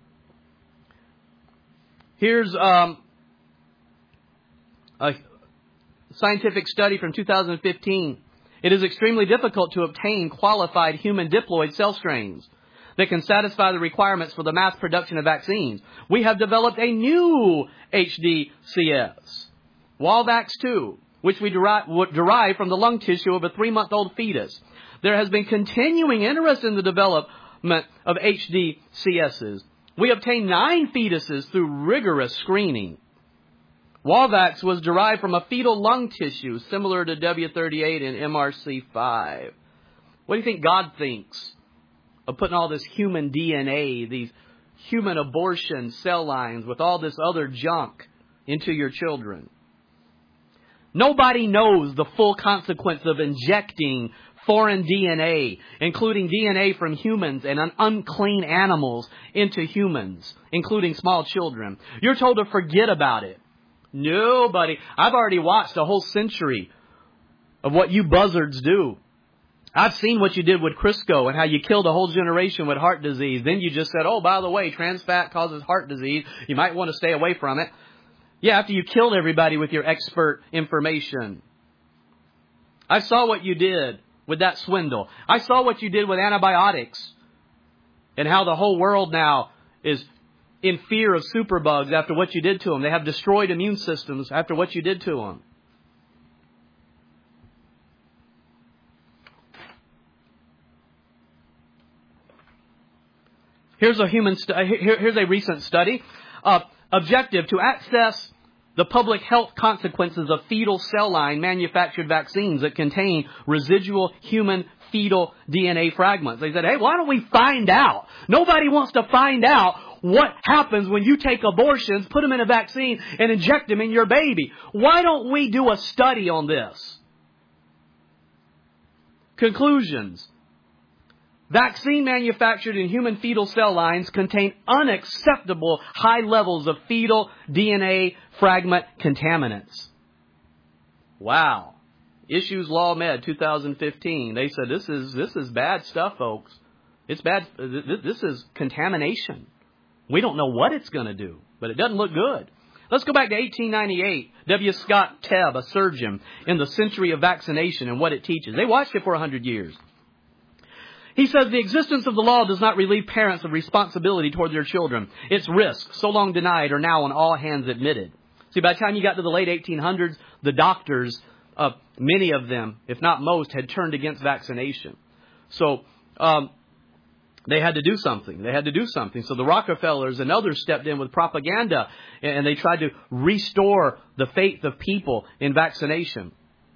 Here's um, a scientific study from two thousand fifteen. It is extremely difficult to obtain qualified human diploid cell strains that can satisfy the requirements for the mass production of vaccines. We have developed a new H D C S, Walvax two, which we derive, derive from the lung tissue of a three-month-old fetus. There has been continuing interest in the development of H D C Ss. We obtained nine fetuses through rigorous screening. Walvax was derived from a fetal lung tissue similar to W thirty-eight and M R C five. What do you think God thinks of putting all this human D N A, these human abortion cell lines with all this other junk into your children? Nobody knows the full consequence of injecting foreign D N A, including D N A from humans and unclean animals into humans, including small children. You're told to forget about it. Nobody. I've already watched a whole century of what you buzzards do. I've seen what you did with Crisco and how you killed a whole generation with heart disease. Then you just said, oh, by the way, trans fat causes heart disease. You might want to stay away from it. Yeah, after you killed everybody with your expert information. I saw what you did with that swindle. I saw what you did with antibiotics and how the whole world now is in fear of superbugs after what you did to them. They have destroyed immune systems after what you did to them. Here's a human. Stu- here, here's a recent study. Uh, objective to access the public health consequences of fetal cell line manufactured vaccines that contain residual human fetal D N A fragments. They said, hey, why don't we find out? Nobody wants to find out what happens when you take abortions, put them in a vaccine, and inject them in your baby. Why don't we do a study on this? Conclusions. Vaccine manufactured in human fetal cell lines contain unacceptable high levels of fetal D N A fragment contaminants. Wow. Issues Law Med twenty fifteen. They said this is this is bad stuff, folks. It's bad. This is contamination. We don't know what it's going to do, but it doesn't look good. Let's go back to eighteen ninety-eight. W. Scott Tebb, a surgeon, in The Century of Vaccination and what it teaches. They watched it for one hundred years. He says the existence of the law does not relieve parents of responsibility toward their children. Its risks, so long denied, are now on all hands admitted. See, by the time you got to the late eighteen hundreds, the doctors, uh, many of them, if not most, had turned against vaccination. So um, they had to do something. They had to do something. So the Rockefellers and others stepped in with propaganda, and they tried to restore the faith of people in vaccination.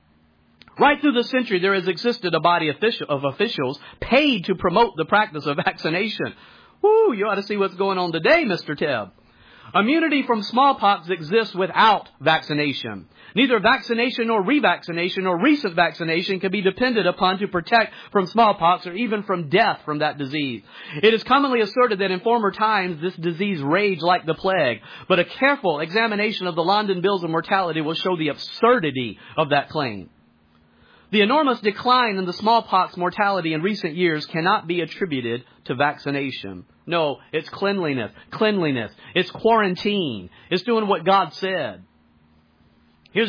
Right through the century, there has existed a body of officials paid to promote the practice of vaccination. Woo, you ought to see what's going on today, Mister Tebb. Immunity from smallpox exists without vaccination. Neither vaccination nor revaccination or recent vaccination can be depended upon to protect from smallpox or even from death from that disease. It is commonly asserted that in former times this disease raged like the plague, but a careful examination of the London Bills of Mortality will show the absurdity of that claim. The enormous decline in the smallpox mortality in recent years cannot be attributed to vaccination. No, it's cleanliness. Cleanliness. It's quarantine. It's doing what God said. Here's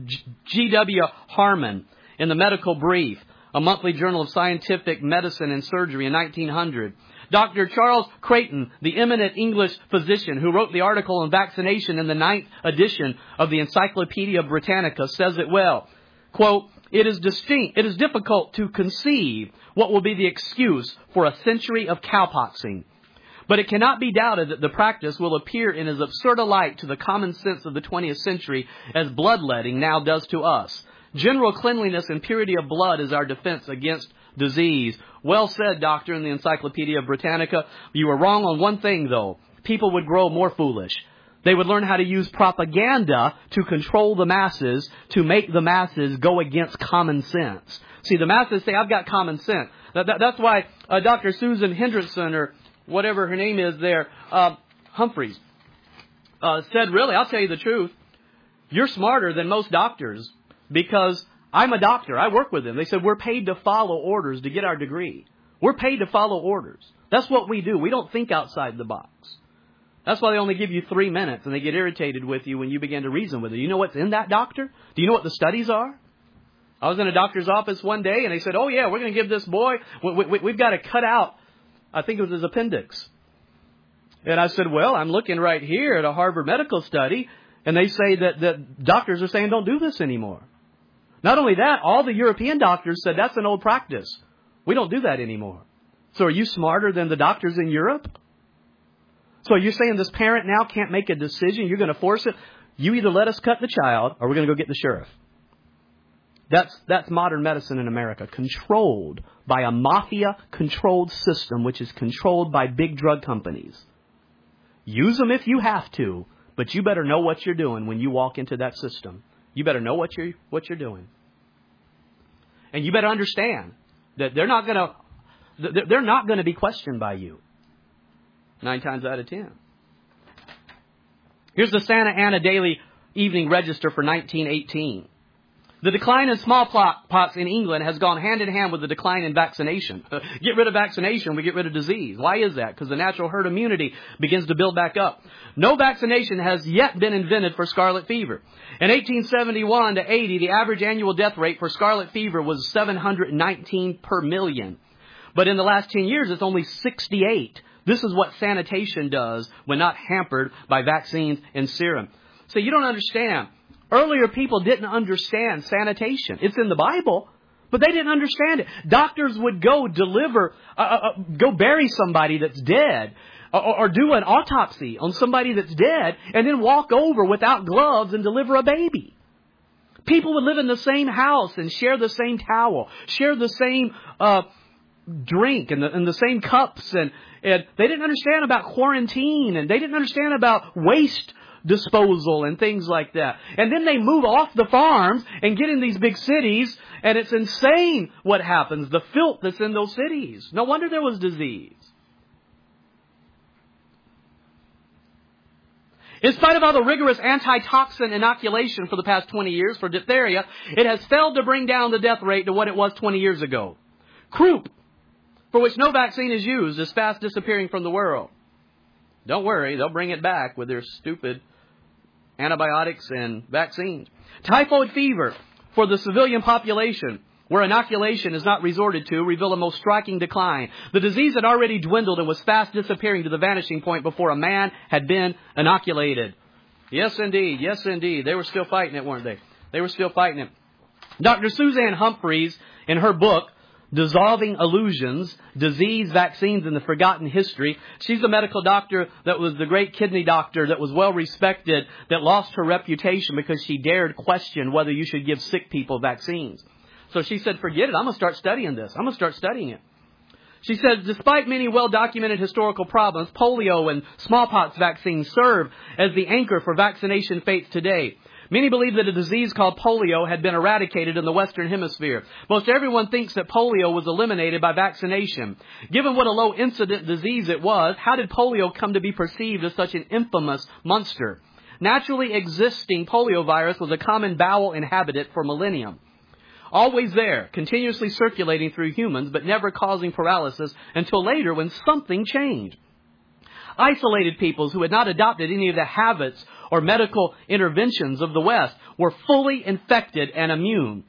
G W Harmon in the Medical Brief, a monthly journal of scientific medicine and surgery in nineteen hundred. Doctor Charles Creighton, the eminent English physician who wrote the article on vaccination in the ninth edition of the Encyclopedia Britannica, says it well. Quote, It is distinct. It is difficult to conceive what will be the excuse for a century of cowpoxing. But it cannot be doubted that the practice will appear in as absurd a light to the common sense of the twentieth century as bloodletting now does to us. General cleanliness and purity of blood is our defense against disease. Well said, Doctor, in the Encyclopedia Britannica. You were wrong on one thing, though. People would grow more foolish. They would learn how to use propaganda to control the masses, to make the masses go against common sense. See, the masses say, I've got common sense. That, that, that's why uh, Doctor Susan Hendrickson, or whatever her name is there, uh, Humphreys, uh, said, really, I'll tell you the truth. You're smarter than most doctors because I'm a doctor. I work with them. They said, we're paid to follow orders to get our degree. We're paid to follow orders. That's what we do. We don't think outside the box. That's why they only give you three minutes and they get irritated with you when you begin to reason with it. You know what's in that doctor? Do you know what the studies are? I was in a doctor's office one day and they said, oh yeah, we're going to give this boy, we, we, we've got to cut out, I think it was his appendix. And I said, well, I'm looking right here at a Harvard medical study and they say that, that doctors are saying don't do this anymore. Not only that, all the European doctors said that's an old practice. We don't do that anymore. So are you smarter than the doctors in Europe? So you're saying this parent now can't make a decision? You're going to force it? You either let us cut the child or we're going to go get the sheriff. That's that's modern medicine in America, controlled by a mafia-controlled system, which is controlled by big drug companies. Use them if you have to, but you better know what you're doing when you walk into that system. You better know what you're what you're doing, and you better understand that they're not going to they're not going to be questioned by you. Nine times out of ten. Here's the Santa Ana Daily Evening Register for nineteen eighteen. The decline in smallpox in England has gone hand in hand with the decline in vaccination. Get rid of vaccination, we get rid of disease. Why is that? Because the natural herd immunity begins to build back up. No vaccination has yet been invented for scarlet fever. In eighteen seventy-one to eighty, the average annual death rate for scarlet fever was seven hundred nineteen per million. But in the last ten years, it's only sixty-eight. This is what sanitation does when not hampered by vaccines and serum. So you don't understand. Earlier people didn't understand sanitation. It's in the Bible, but they didn't understand it. Doctors would go deliver, uh, uh, go bury somebody that's dead, or, or do an autopsy on somebody that's dead, and then walk over without gloves and deliver a baby. People would live in the same house and share the same towel, share the same uh, drink and the, and the same cups, and, and they didn't understand about quarantine, and they didn't understand about waste disposal and things like that. And then they move off the farms and get in these big cities, and it's insane what happens, the filth that's in those cities. No wonder there was disease. In spite of all the rigorous antitoxin inoculation for the past twenty years for diphtheria, it has failed to bring down the death rate to what it was twenty years ago. Croup, for which no vaccine is used, is fast disappearing from the world. Don't worry, they'll bring it back with their stupid antibiotics and vaccines. Typhoid fever for the civilian population, where inoculation is not resorted to, reveal a most striking decline. The disease had already dwindled and was fast disappearing to the vanishing point before a man had been inoculated. Yes, indeed. Yes, indeed. They were still fighting it, weren't they? They were still fighting it. Doctor Suzanne Humphreys, in her book, Dissolving Illusions, Disease, Vaccines, and the Forgotten History. She's a medical doctor that was the great kidney doctor that was well respected, that lost her reputation because she dared question whether you should give sick people vaccines. So she said, forget it, I'm going to start studying this. I'm going to start studying it. She says, despite many well-documented historical problems, polio and smallpox vaccines serve as the anchor for vaccination faith today. Many believe that a disease called polio had been eradicated in the Western Hemisphere. Most everyone thinks that polio was eliminated by vaccination. Given what a low-incident disease it was, how did polio come to be perceived as such an infamous monster? Naturally existing poliovirus was a common bowel inhabitant for millennium. Always there, continuously circulating through humans, but never causing paralysis until later when something changed. Isolated peoples who had not adopted any of the habits or medical interventions of the West were fully infected and immune.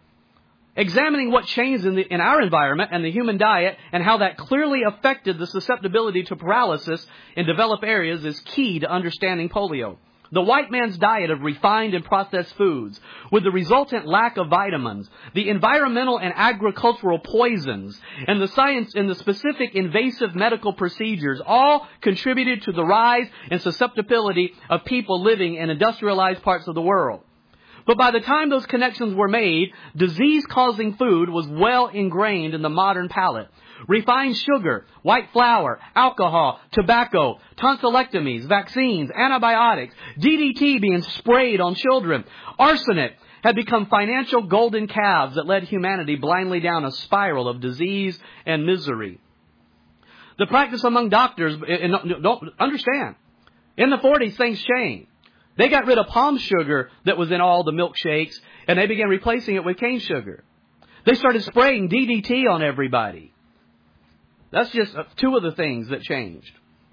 Examining what changed in, the, in our environment and the human diet and how that clearly affected the susceptibility to paralysis in developed areas is key to understanding polio. The white man's diet of refined and processed foods, with the resultant lack of vitamins, the environmental and agricultural poisons, and the science and the specific invasive medical procedures all contributed to the rise and susceptibility of people living in industrialized parts of the world. But by the time those connections were made, disease-causing food was well ingrained in the modern palate. Refined sugar, white flour, alcohol, tobacco, tonsillectomies, vaccines, antibiotics, D D T being sprayed on children, arsenic had become financial golden calves that led humanity blindly down a spiral of disease and misery. The practice among doctors, don't understand, in the forties things changed. They got rid of palm sugar that was in all the milkshakes, and they began replacing it with cane sugar. They started spraying D D T on everybody. That's just two of the things that changed.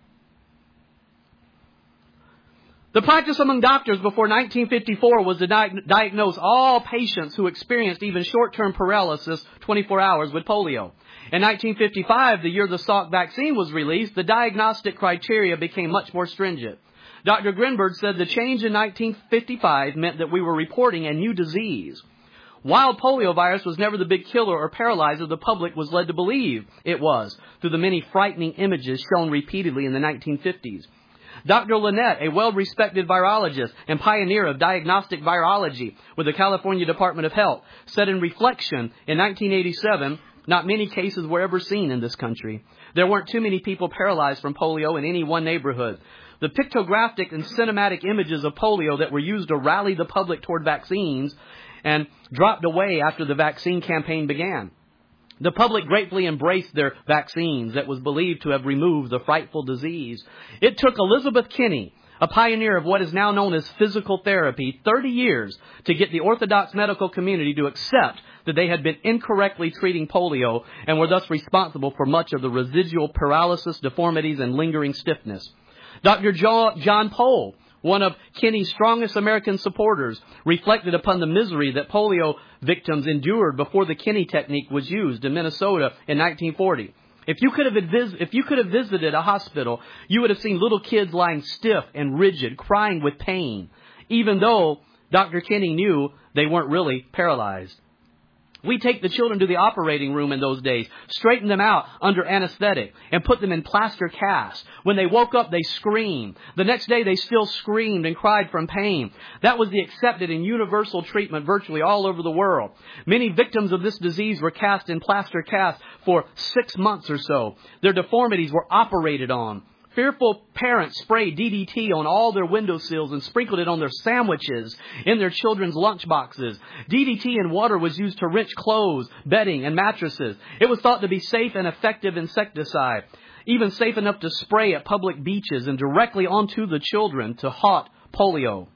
The practice among doctors before nineteen fifty-four was to di- diagnose all patients who experienced even short-term paralysis twenty-four hours with polio. In nineteen fifty-five, the year the Salk vaccine was released, the diagnostic criteria became much more stringent. Doctor Grinberg said the change in nineteen fifty-five meant that we were reporting a new disease. Wild poliovirus was never the big killer or paralyzer the public was led to believe it was, through the many frightening images shown repeatedly in the nineteen fifties. Doctor Lynette, a well-respected virologist and pioneer of diagnostic virology with the California Department of Health, said in Reflection in nineteen eighty-seven, not many cases were ever seen in this country. There weren't too many people paralyzed from polio in any one neighborhood. The pictographic and cinematic images of polio that were used to rally the public toward vaccines and dropped away after the vaccine campaign began. The public gratefully embraced their vaccines that was believed to have removed the frightful disease. It took Elizabeth Kinney, a pioneer of what is now known as physical therapy, thirty years to get the orthodox medical community to accept that they had been incorrectly treating polio and were thus responsible for much of the residual paralysis, deformities, and lingering stiffness. Doctor John Pohl, one of Kinney's strongest American supporters, reflected upon the misery that polio victims endured before the Kinney technique was used in Minnesota in nineteen forty. If you could have vis- if you could have visited a hospital, you would have seen little kids lying stiff and rigid, crying with pain, even though Doctor Kinney knew they weren't really paralyzed. We take the children to the operating room in those days, straighten them out under anesthetic, and put them in plaster casts. When they woke up, they screamed. The next day, they still screamed and cried from pain. That was the accepted and universal treatment virtually all over the world. Many victims of this disease were cast in plaster casts for six months or so. Their deformities were operated on. Fearful parents sprayed D D T on all their windowsills and sprinkled it on their sandwiches, in their children's lunch boxes. D D T in water was used to rinse clothes, bedding, and mattresses. It was thought to be safe and effective insecticide, even safe enough to spray at public beaches and directly onto the children to halt polio.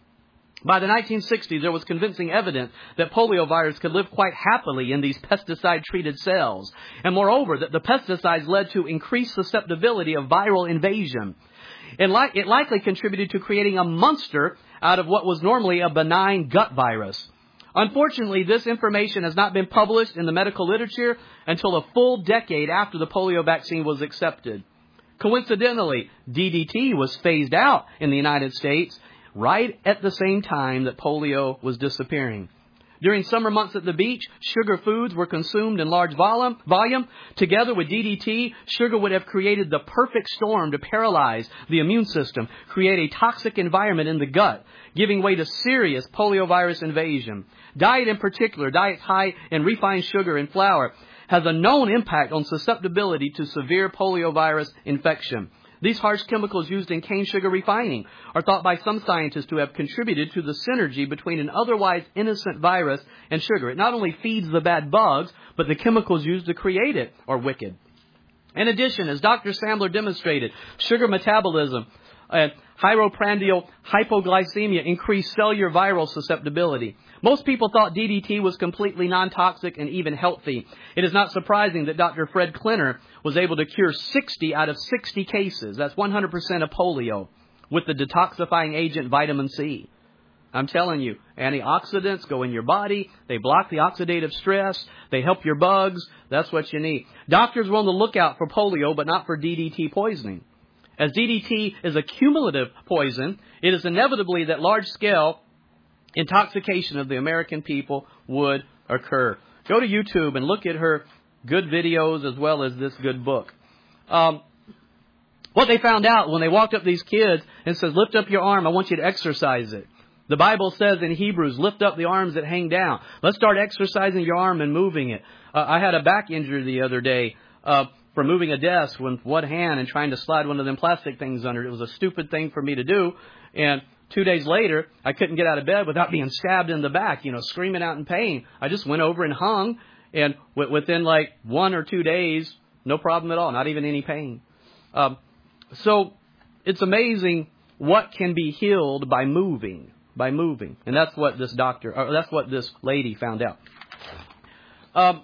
By the nineteen sixties, there was convincing evidence that poliovirus could live quite happily in these pesticide-treated cells. And moreover, that the pesticides led to increased susceptibility of viral invasion. It, li- it likely contributed to creating a monster out of what was normally a benign gut virus. Unfortunately, this information has not been published in the medical literature until a full decade after the polio vaccine was accepted. Coincidentally, D D T was phased out in the United States right at the same time that polio was disappearing. During summer months at the beach, sugar foods were consumed in large volume. volume. Together with D D T, sugar would have created the perfect storm to paralyze the immune system, create a toxic environment in the gut, giving way to serious poliovirus invasion. Diet in particular, diets high in refined sugar and flour, has a known impact on susceptibility to severe poliovirus infection. These harsh chemicals used in cane sugar refining are thought by some scientists to have contributed to the synergy between an otherwise innocent virus and sugar. It not only feeds the bad bugs, but the chemicals used to create it are wicked. In addition, as Doctor Sandler demonstrated, sugar metabolism and hypoprandial hypoglycemia increase cellular viral susceptibility. Most people thought D D T was completely non-toxic and even healthy. It is not surprising that Doctor Fred Klenner was able to cure sixty out of sixty cases, that's one hundred percent of polio, with the detoxifying agent vitamin C. I'm telling you, antioxidants go in your body, they block the oxidative stress, they help your bugs, that's what you need. Doctors were on the lookout for polio, but not for D D T poisoning. As D D T is a cumulative poison, it is inevitably that large-scale intoxication of the American people would occur. Go to YouTube and look at her good videos as well as this good book. Um, what they found out when they walked up these kids and says, lift up your arm, I want you to exercise it. The Bible says in Hebrews, lift up the arms that hang down. Let's start exercising your arm and moving it. Uh, I had a back injury the other day uh, from moving a desk with one hand and trying to slide one of them plastic things under it. It was a stupid thing for me to do. And two days later, I couldn't get out of bed without being stabbed in the back, you know, screaming out in pain. I just went over and hung, and w- within like one or two days, no problem at all, not even any pain. Um, so it's amazing what can be healed by moving, by moving. And that's what this doctor, or that's what this lady found out. Um,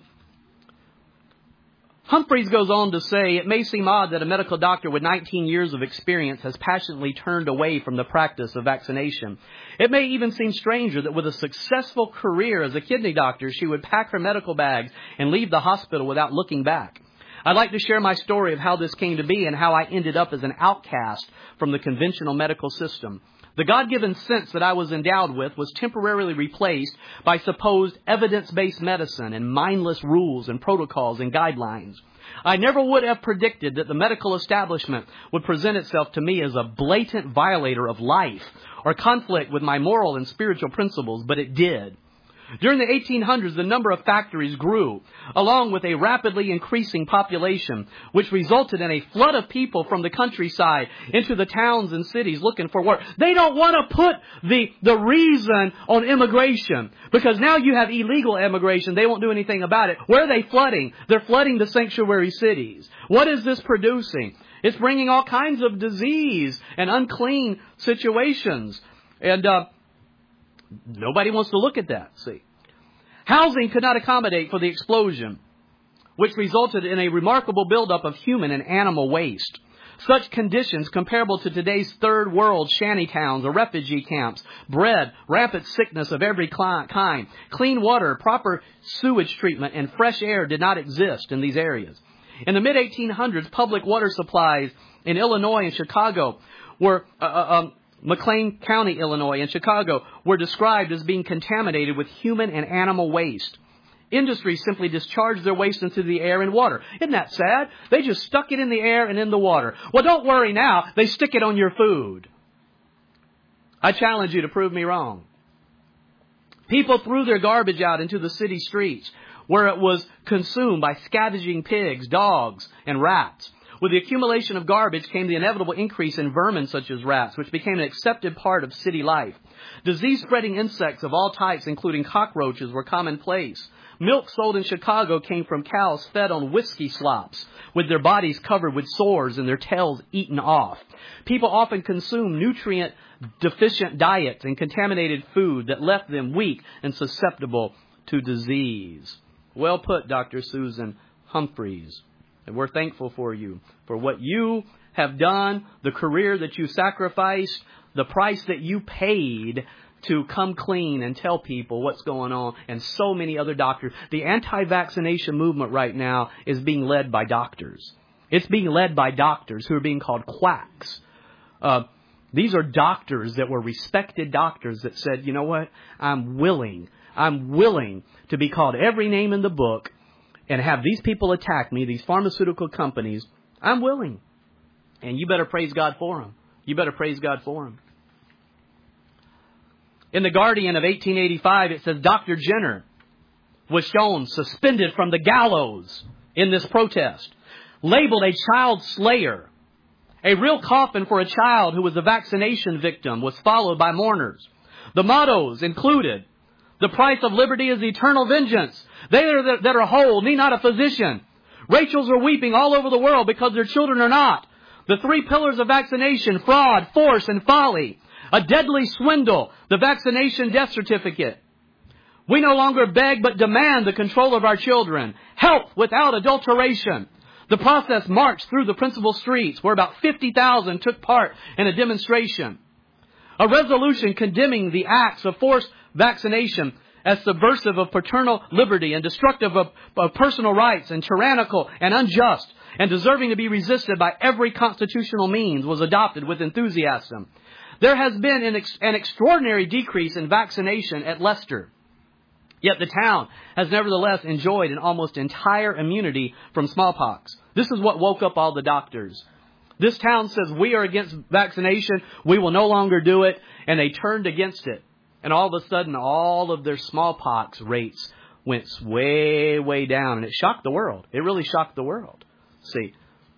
Humphreys goes on to say, it may seem odd that a medical doctor with nineteen years of experience has passionately turned away from the practice of vaccination. It may even seem stranger that with a successful career as a kidney doctor, she would pack her medical bags and leave the hospital without looking back. I'd like to share my story of how this came to be and how I ended up as an outcast from the conventional medical system. The God-given sense that I was endowed with was temporarily replaced by supposed evidence-based medicine and mindless rules and protocols and guidelines. I never would have predicted that the medical establishment would present itself to me as a blatant violator of life or conflict with my moral and spiritual principles, but it did. During the eighteen hundreds, the number of factories grew, along with a rapidly increasing population, which resulted in a flood of people from the countryside into the towns and cities looking for work. They don't want to put the, the reason on immigration, because now you have illegal immigration. They won't do anything about it. Where are they flooding? They're flooding the sanctuary cities. What is this producing? It's bringing all kinds of disease and unclean situations. And, uh, Nobody wants to look at that, see. Housing could not accommodate for the explosion, which resulted in a remarkable buildup of human and animal waste. Such conditions, comparable to today's third world shanty towns or refugee camps, bred rampant sickness of every kind. Clean water, proper sewage treatment, and fresh air did not exist in these areas. In the mid eighteen hundreds, public water supplies in Illinois and Chicago were... Uh, um, McLean County, Illinois, and Chicago were described as being contaminated with human and animal waste. Industries simply discharged their waste into the air and water. Isn't that sad? They just stuck it in the air and in the water. Well, don't worry now. They stick it on your food. I challenge you to prove me wrong. People threw their garbage out into the city streets, where it was consumed by scavenging pigs, dogs, and rats. With the accumulation of garbage came the inevitable increase in vermin such as rats, which became an accepted part of city life. Disease-spreading insects of all types, including cockroaches, were commonplace. Milk sold in Chicago came from cows fed on whiskey slops, with their bodies covered with sores and their tails eaten off. People often consumed nutrient-deficient diets and contaminated food that left them weak and susceptible to disease. Well put, Doctor Susan Humphreys. And we're thankful for you, for what you have done, the career that you sacrificed, the price that you paid to come clean and tell people what's going on, and so many other doctors. The anti-vaccination movement right now is being led by doctors. It's being led by doctors who are being called quacks. Uh, these are doctors that were respected doctors that said, you know what, I'm willing, I'm willing to be called every name in the book and have these people attack me, these pharmaceutical companies. I'm willing. And you better praise God for them. You better praise God for them. In The Guardian of eighteen eighty-five, it says Doctor Jenner was shown suspended from the gallows in this protest, labeled a child slayer. A real coffin for a child who was a vaccination victim was followed by mourners. The mottos included, the price of liberty is eternal vengeance. They that are whole need not a physician. Rachels are weeping all over the world because their children are not. The three pillars of vaccination, fraud, force, and folly. A deadly swindle, the vaccination death certificate. We no longer beg but demand the control of our children. Health without adulteration. The process marched through the principal streets where about fifty thousand took part in a demonstration. A resolution condemning the acts of forced vaccination as subversive of paternal liberty and destructive of, of personal rights and tyrannical and unjust and deserving to be resisted by every constitutional means was adopted with enthusiasm. There has been an, ex- an extraordinary decrease in vaccination at Leicester. Yet the town has nevertheless enjoyed an almost entire immunity from smallpox. This is what woke up all the doctors. This town says we are against vaccination. We will no longer do it. And they turned against it. And all of a sudden, all of their smallpox rates went way, way down. And it shocked the world. It really shocked the world. See,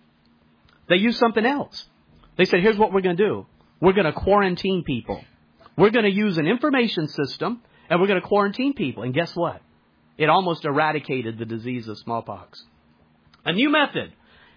they used something else. They said, here's what we're going to do. We're going to quarantine people. We're going to use an information system, and we're going to quarantine people. And guess what? It almost eradicated the disease of smallpox. A new method.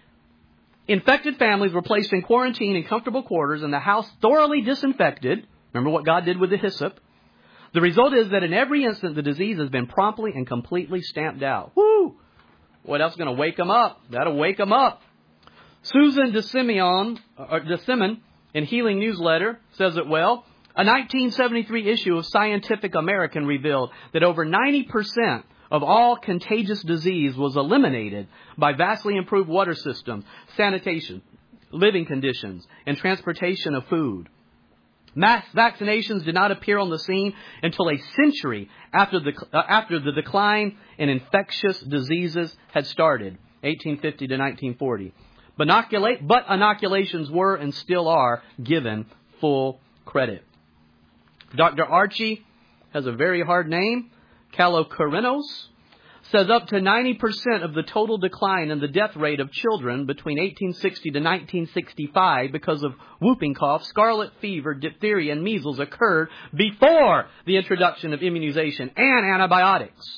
Infected families were placed in quarantine in comfortable quarters and the house thoroughly disinfected. Remember what God did with the hyssop? The result is that in every instant, the disease has been promptly and completely stamped out. Woo! What else is going to wake them up? That'll wake them up. Susan DeSimeon, or DeSimon, in Healing Newsletter, says it well. A nineteen seventy-three issue of Scientific American revealed that over ninety percent of all contagious disease was eliminated by vastly improved water systems, sanitation, living conditions, and transportation of food. Mass vaccinations did not appear on the scene until a century after the, uh, after the decline in infectious diseases had started, eighteen fifty to nineteen forty. Binoculate, but inoculations were and still are given full credit. Doctor Archie has a very hard name, Kalokerinos, says up to ninety percent of the total decline in the death rate of children between eighteen sixty to nineteen sixty-five because of whooping cough, scarlet fever, diphtheria, and measles occurred before the introduction of immunization and antibiotics.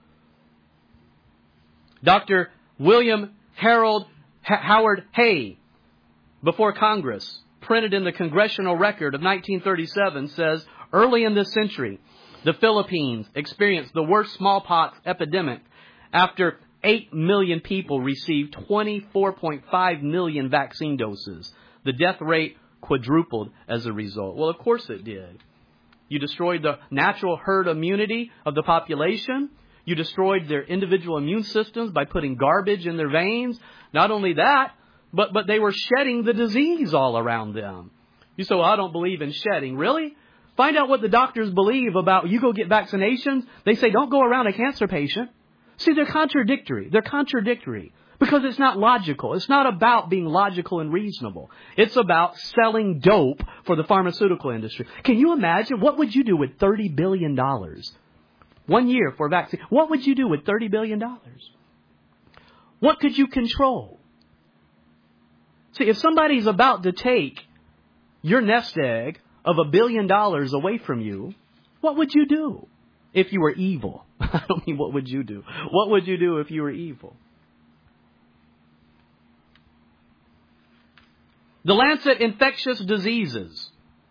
Doctor William Harold H- Howard Hay, before Congress, printed in the Congressional Record of nineteen thirty-seven, says, early in this century, the Philippines experienced the worst smallpox epidemic after eight million people received twenty-four point five million vaccine doses. The death rate quadrupled as a result. Well, of course it did. You destroyed the natural herd immunity of the population. You destroyed their individual immune systems by putting garbage in their veins. Not only that, but, but they were shedding the disease all around them. You say, well, I don't believe in shedding. Really? Find out what the doctors believe about you go get vaccinations. They say don't go around a cancer patient. See, they're contradictory. They're contradictory because it's not logical. It's not about being logical and reasonable. It's about selling dope for the pharmaceutical industry. Can you imagine? What would you do with thirty billion dollars? One year for a vaccine. What would you do with thirty billion dollars? What could you control? See, if somebody's about to take your nest egg of a billion dollars away from you, what would you do if you were evil? I don't mean what would you do. What would you do if you were evil? The Lancet Infectious Diseases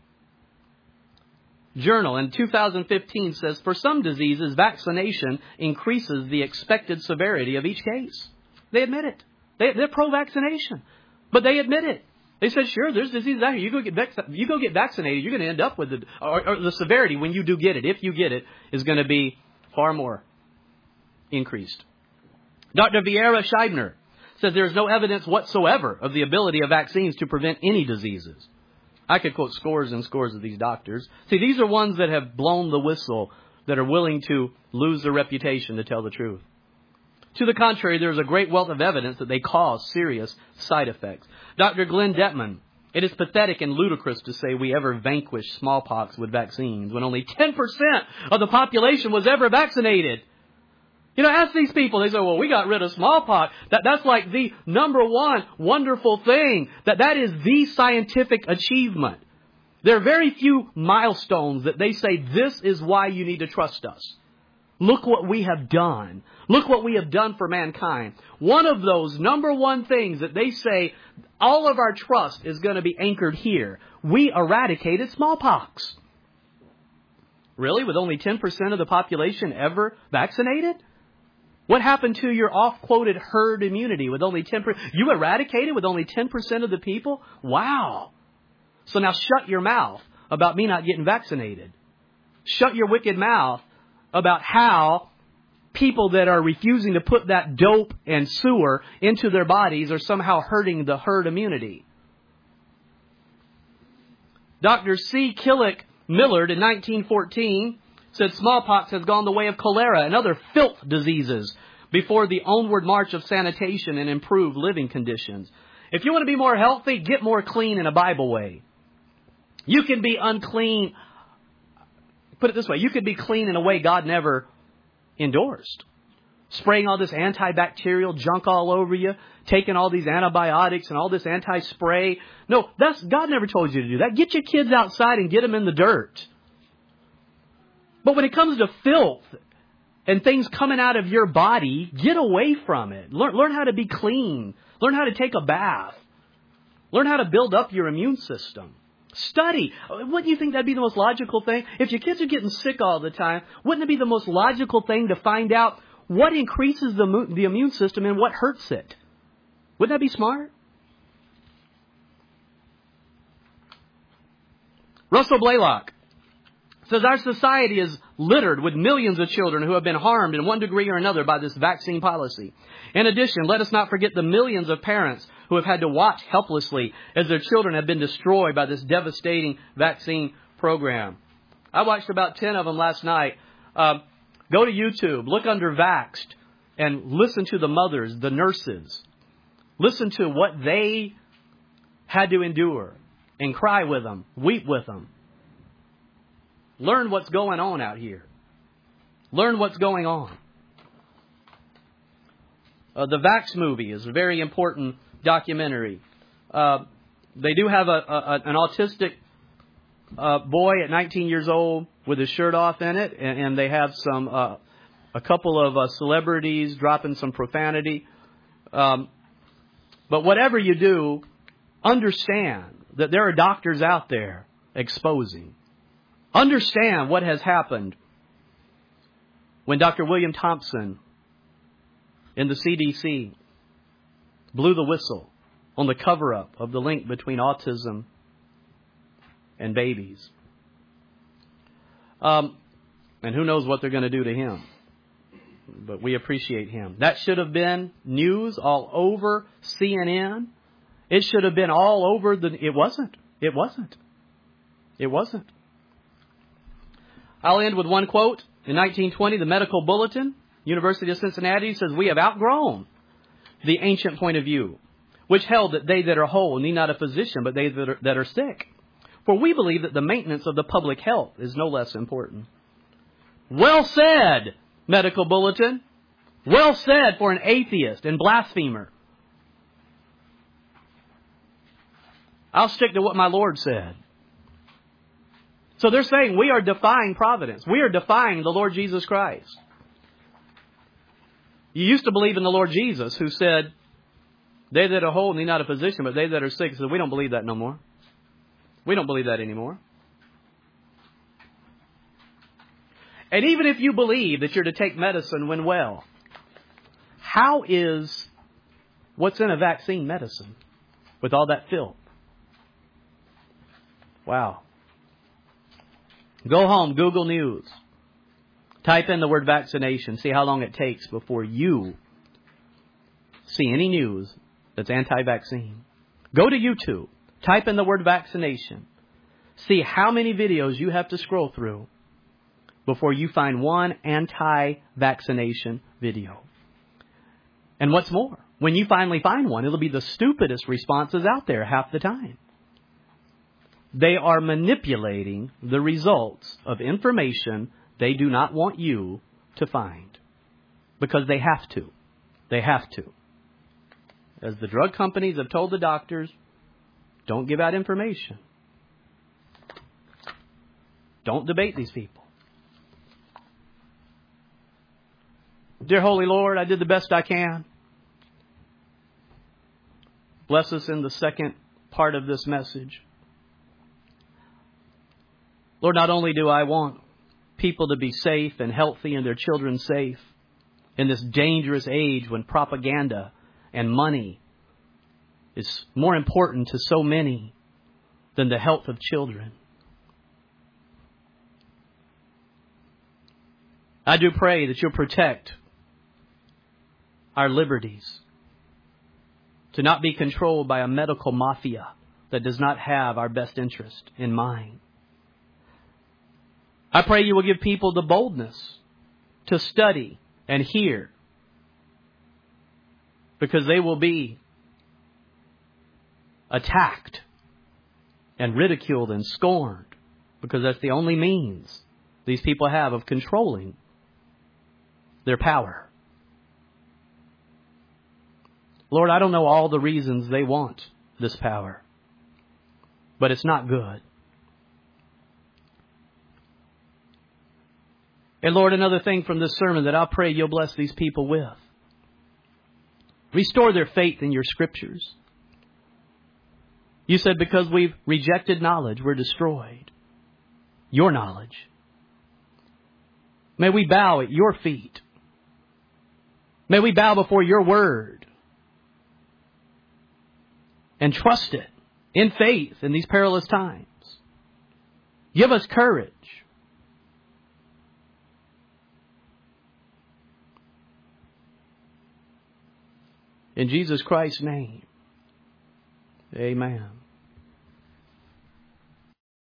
Journal in two thousand fifteen says, for some diseases, vaccination increases the expected severity of each case. They admit it. They, they're pro-vaccination, but they admit it. They said, sure, there's diseases out here. You go get vac- you go get vaccinated, you're going to end up with the, or, or the severity when you do get it, if you get it, is going to be far more increased. Doctor Vieira Scheibner says there is no evidence whatsoever of the ability of vaccines to prevent any diseases. I could quote scores and scores of these doctors. See, these are ones that have blown the whistle, that are willing to lose their reputation to tell the truth. To the contrary, there is a great wealth of evidence that they cause serious side effects. Doctor Glenn Detman, it is pathetic and ludicrous to say we ever vanquished smallpox with vaccines when only ten percent of the population was ever vaccinated. You know, ask these people. They say, well, we got rid of smallpox. That, that's like the number one wonderful thing. That, that is the scientific achievement. There are very few milestones that they say this is why you need to trust us. Look what we have done. Look what we have done for mankind. One of those number one things that they say all of our trust is going to be anchored here. We eradicated smallpox. Really? With only ten percent of the population ever vaccinated? What happened to your oft-quoted herd immunity with only ten percent? You eradicated with only ten percent of the people? Wow. So now shut your mouth about me not getting vaccinated. Shut your wicked mouth about how people that are refusing to put that dope and sewer into their bodies are somehow hurting the herd immunity. Doctor C. Killick Millard in nineteen fourteen said smallpox has gone the way of cholera and other filth diseases before the onward march of sanitation and improved living conditions. If you want to be more healthy, get more clean in a Bible way. You can be unclean. Put it this way. You could be clean in a way God never endorsed. Spraying all this antibacterial junk all over you, taking all these antibiotics and all this anti-spray. No, that's God never told you to do that. Get your kids outside and get them in the dirt. But when it comes to filth and things coming out of your body, get away from it. Learn, learn how to be clean. Learn how to take a bath. Learn how to build up your immune system. Study. Wouldn't you think that'd be the most logical thing? If your kids are getting sick all the time, wouldn't it be the most logical thing to find out what increases the, the immune system and what hurts it? Wouldn't that be smart? Russell Blaylock says our society is littered with millions of children who have been harmed in one degree or another by this vaccine policy. In addition, let us not forget the millions of parents who have had to watch helplessly as their children have been destroyed by this devastating vaccine program. I watched about ten of them last night. Uh, go to YouTube, look under Vaxxed, and listen to the mothers, the nurses. Listen to what they had to endure and cry with them, weep with them. Learn what's going on out here. Learn what's going on. Uh, the Vax movie is a very important documentary. Uh, they do have a, a, an autistic uh, boy at nineteen years old with his shirt off in it, and, and they have some uh, a couple of uh, celebrities dropping some profanity. Um, but whatever you do, understand that there are doctors out there exposing. Understand what has happened when Doctor William Thompson in the C D C blew the whistle on the cover-up of the link between autism and babies. Um, and who knows what they're going to do to him. But we appreciate him. That should have been news all over C N N. It should have been all over the... It wasn't. It wasn't. It wasn't. I'll end with one quote. In nineteen twenty, the Medical Bulletin, University of Cincinnati, says, we have outgrown the ancient point of view, which held that they that are whole need not a physician, but they that are, that are sick. For we believe that the maintenance of the public health is no less important. Well said, Medical Bulletin. Well said for an atheist and blasphemer. I'll stick to what my Lord said. So they're saying we are defying providence. We are defying the Lord Jesus Christ. You used to believe in the Lord Jesus, who said, they that are whole need not a physician, but they that are sick. So we don't believe that no more. We don't believe that anymore. And even if you believe that you're to take medicine when well, how is what's in a vaccine medicine with all that filth? Wow. Go home, Google News. Type in the word vaccination. See how long it takes before you see any news that's anti-vaccine. Go to YouTube. Type in the word vaccination. See how many videos you have to scroll through before you find one anti-vaccination video. And what's more, when you finally find one, it'll be the stupidest responses out there half the time. They are manipulating the results of information they do not want you to find. Because they have to. They have to. As the drug companies have told the doctors, don't give out information. Don't debate these people. Dear Holy Lord, I did the best I can. Bless us in the second part of this message. Lord, not only do I want people to be safe and healthy and their children safe in this dangerous age when propaganda and money is more important to so many than the health of children. I do pray that you'll protect our liberties to not be controlled by a medical mafia that does not have our best interest in mind. I pray you will give people the boldness to study and hear, because they will be attacked and ridiculed and scorned, because that's the only means these people have of controlling their power. Lord, I don't know all the reasons they want this power, but it's not good. And Lord, another thing from this sermon that I'll pray you'll bless these people with. Restore their faith in your scriptures. You said because we've rejected knowledge, we're destroyed. Your knowledge. May we bow at your feet. May we bow before your word and trust it in faith in these perilous times. Give us courage. In Jesus Christ's name, amen.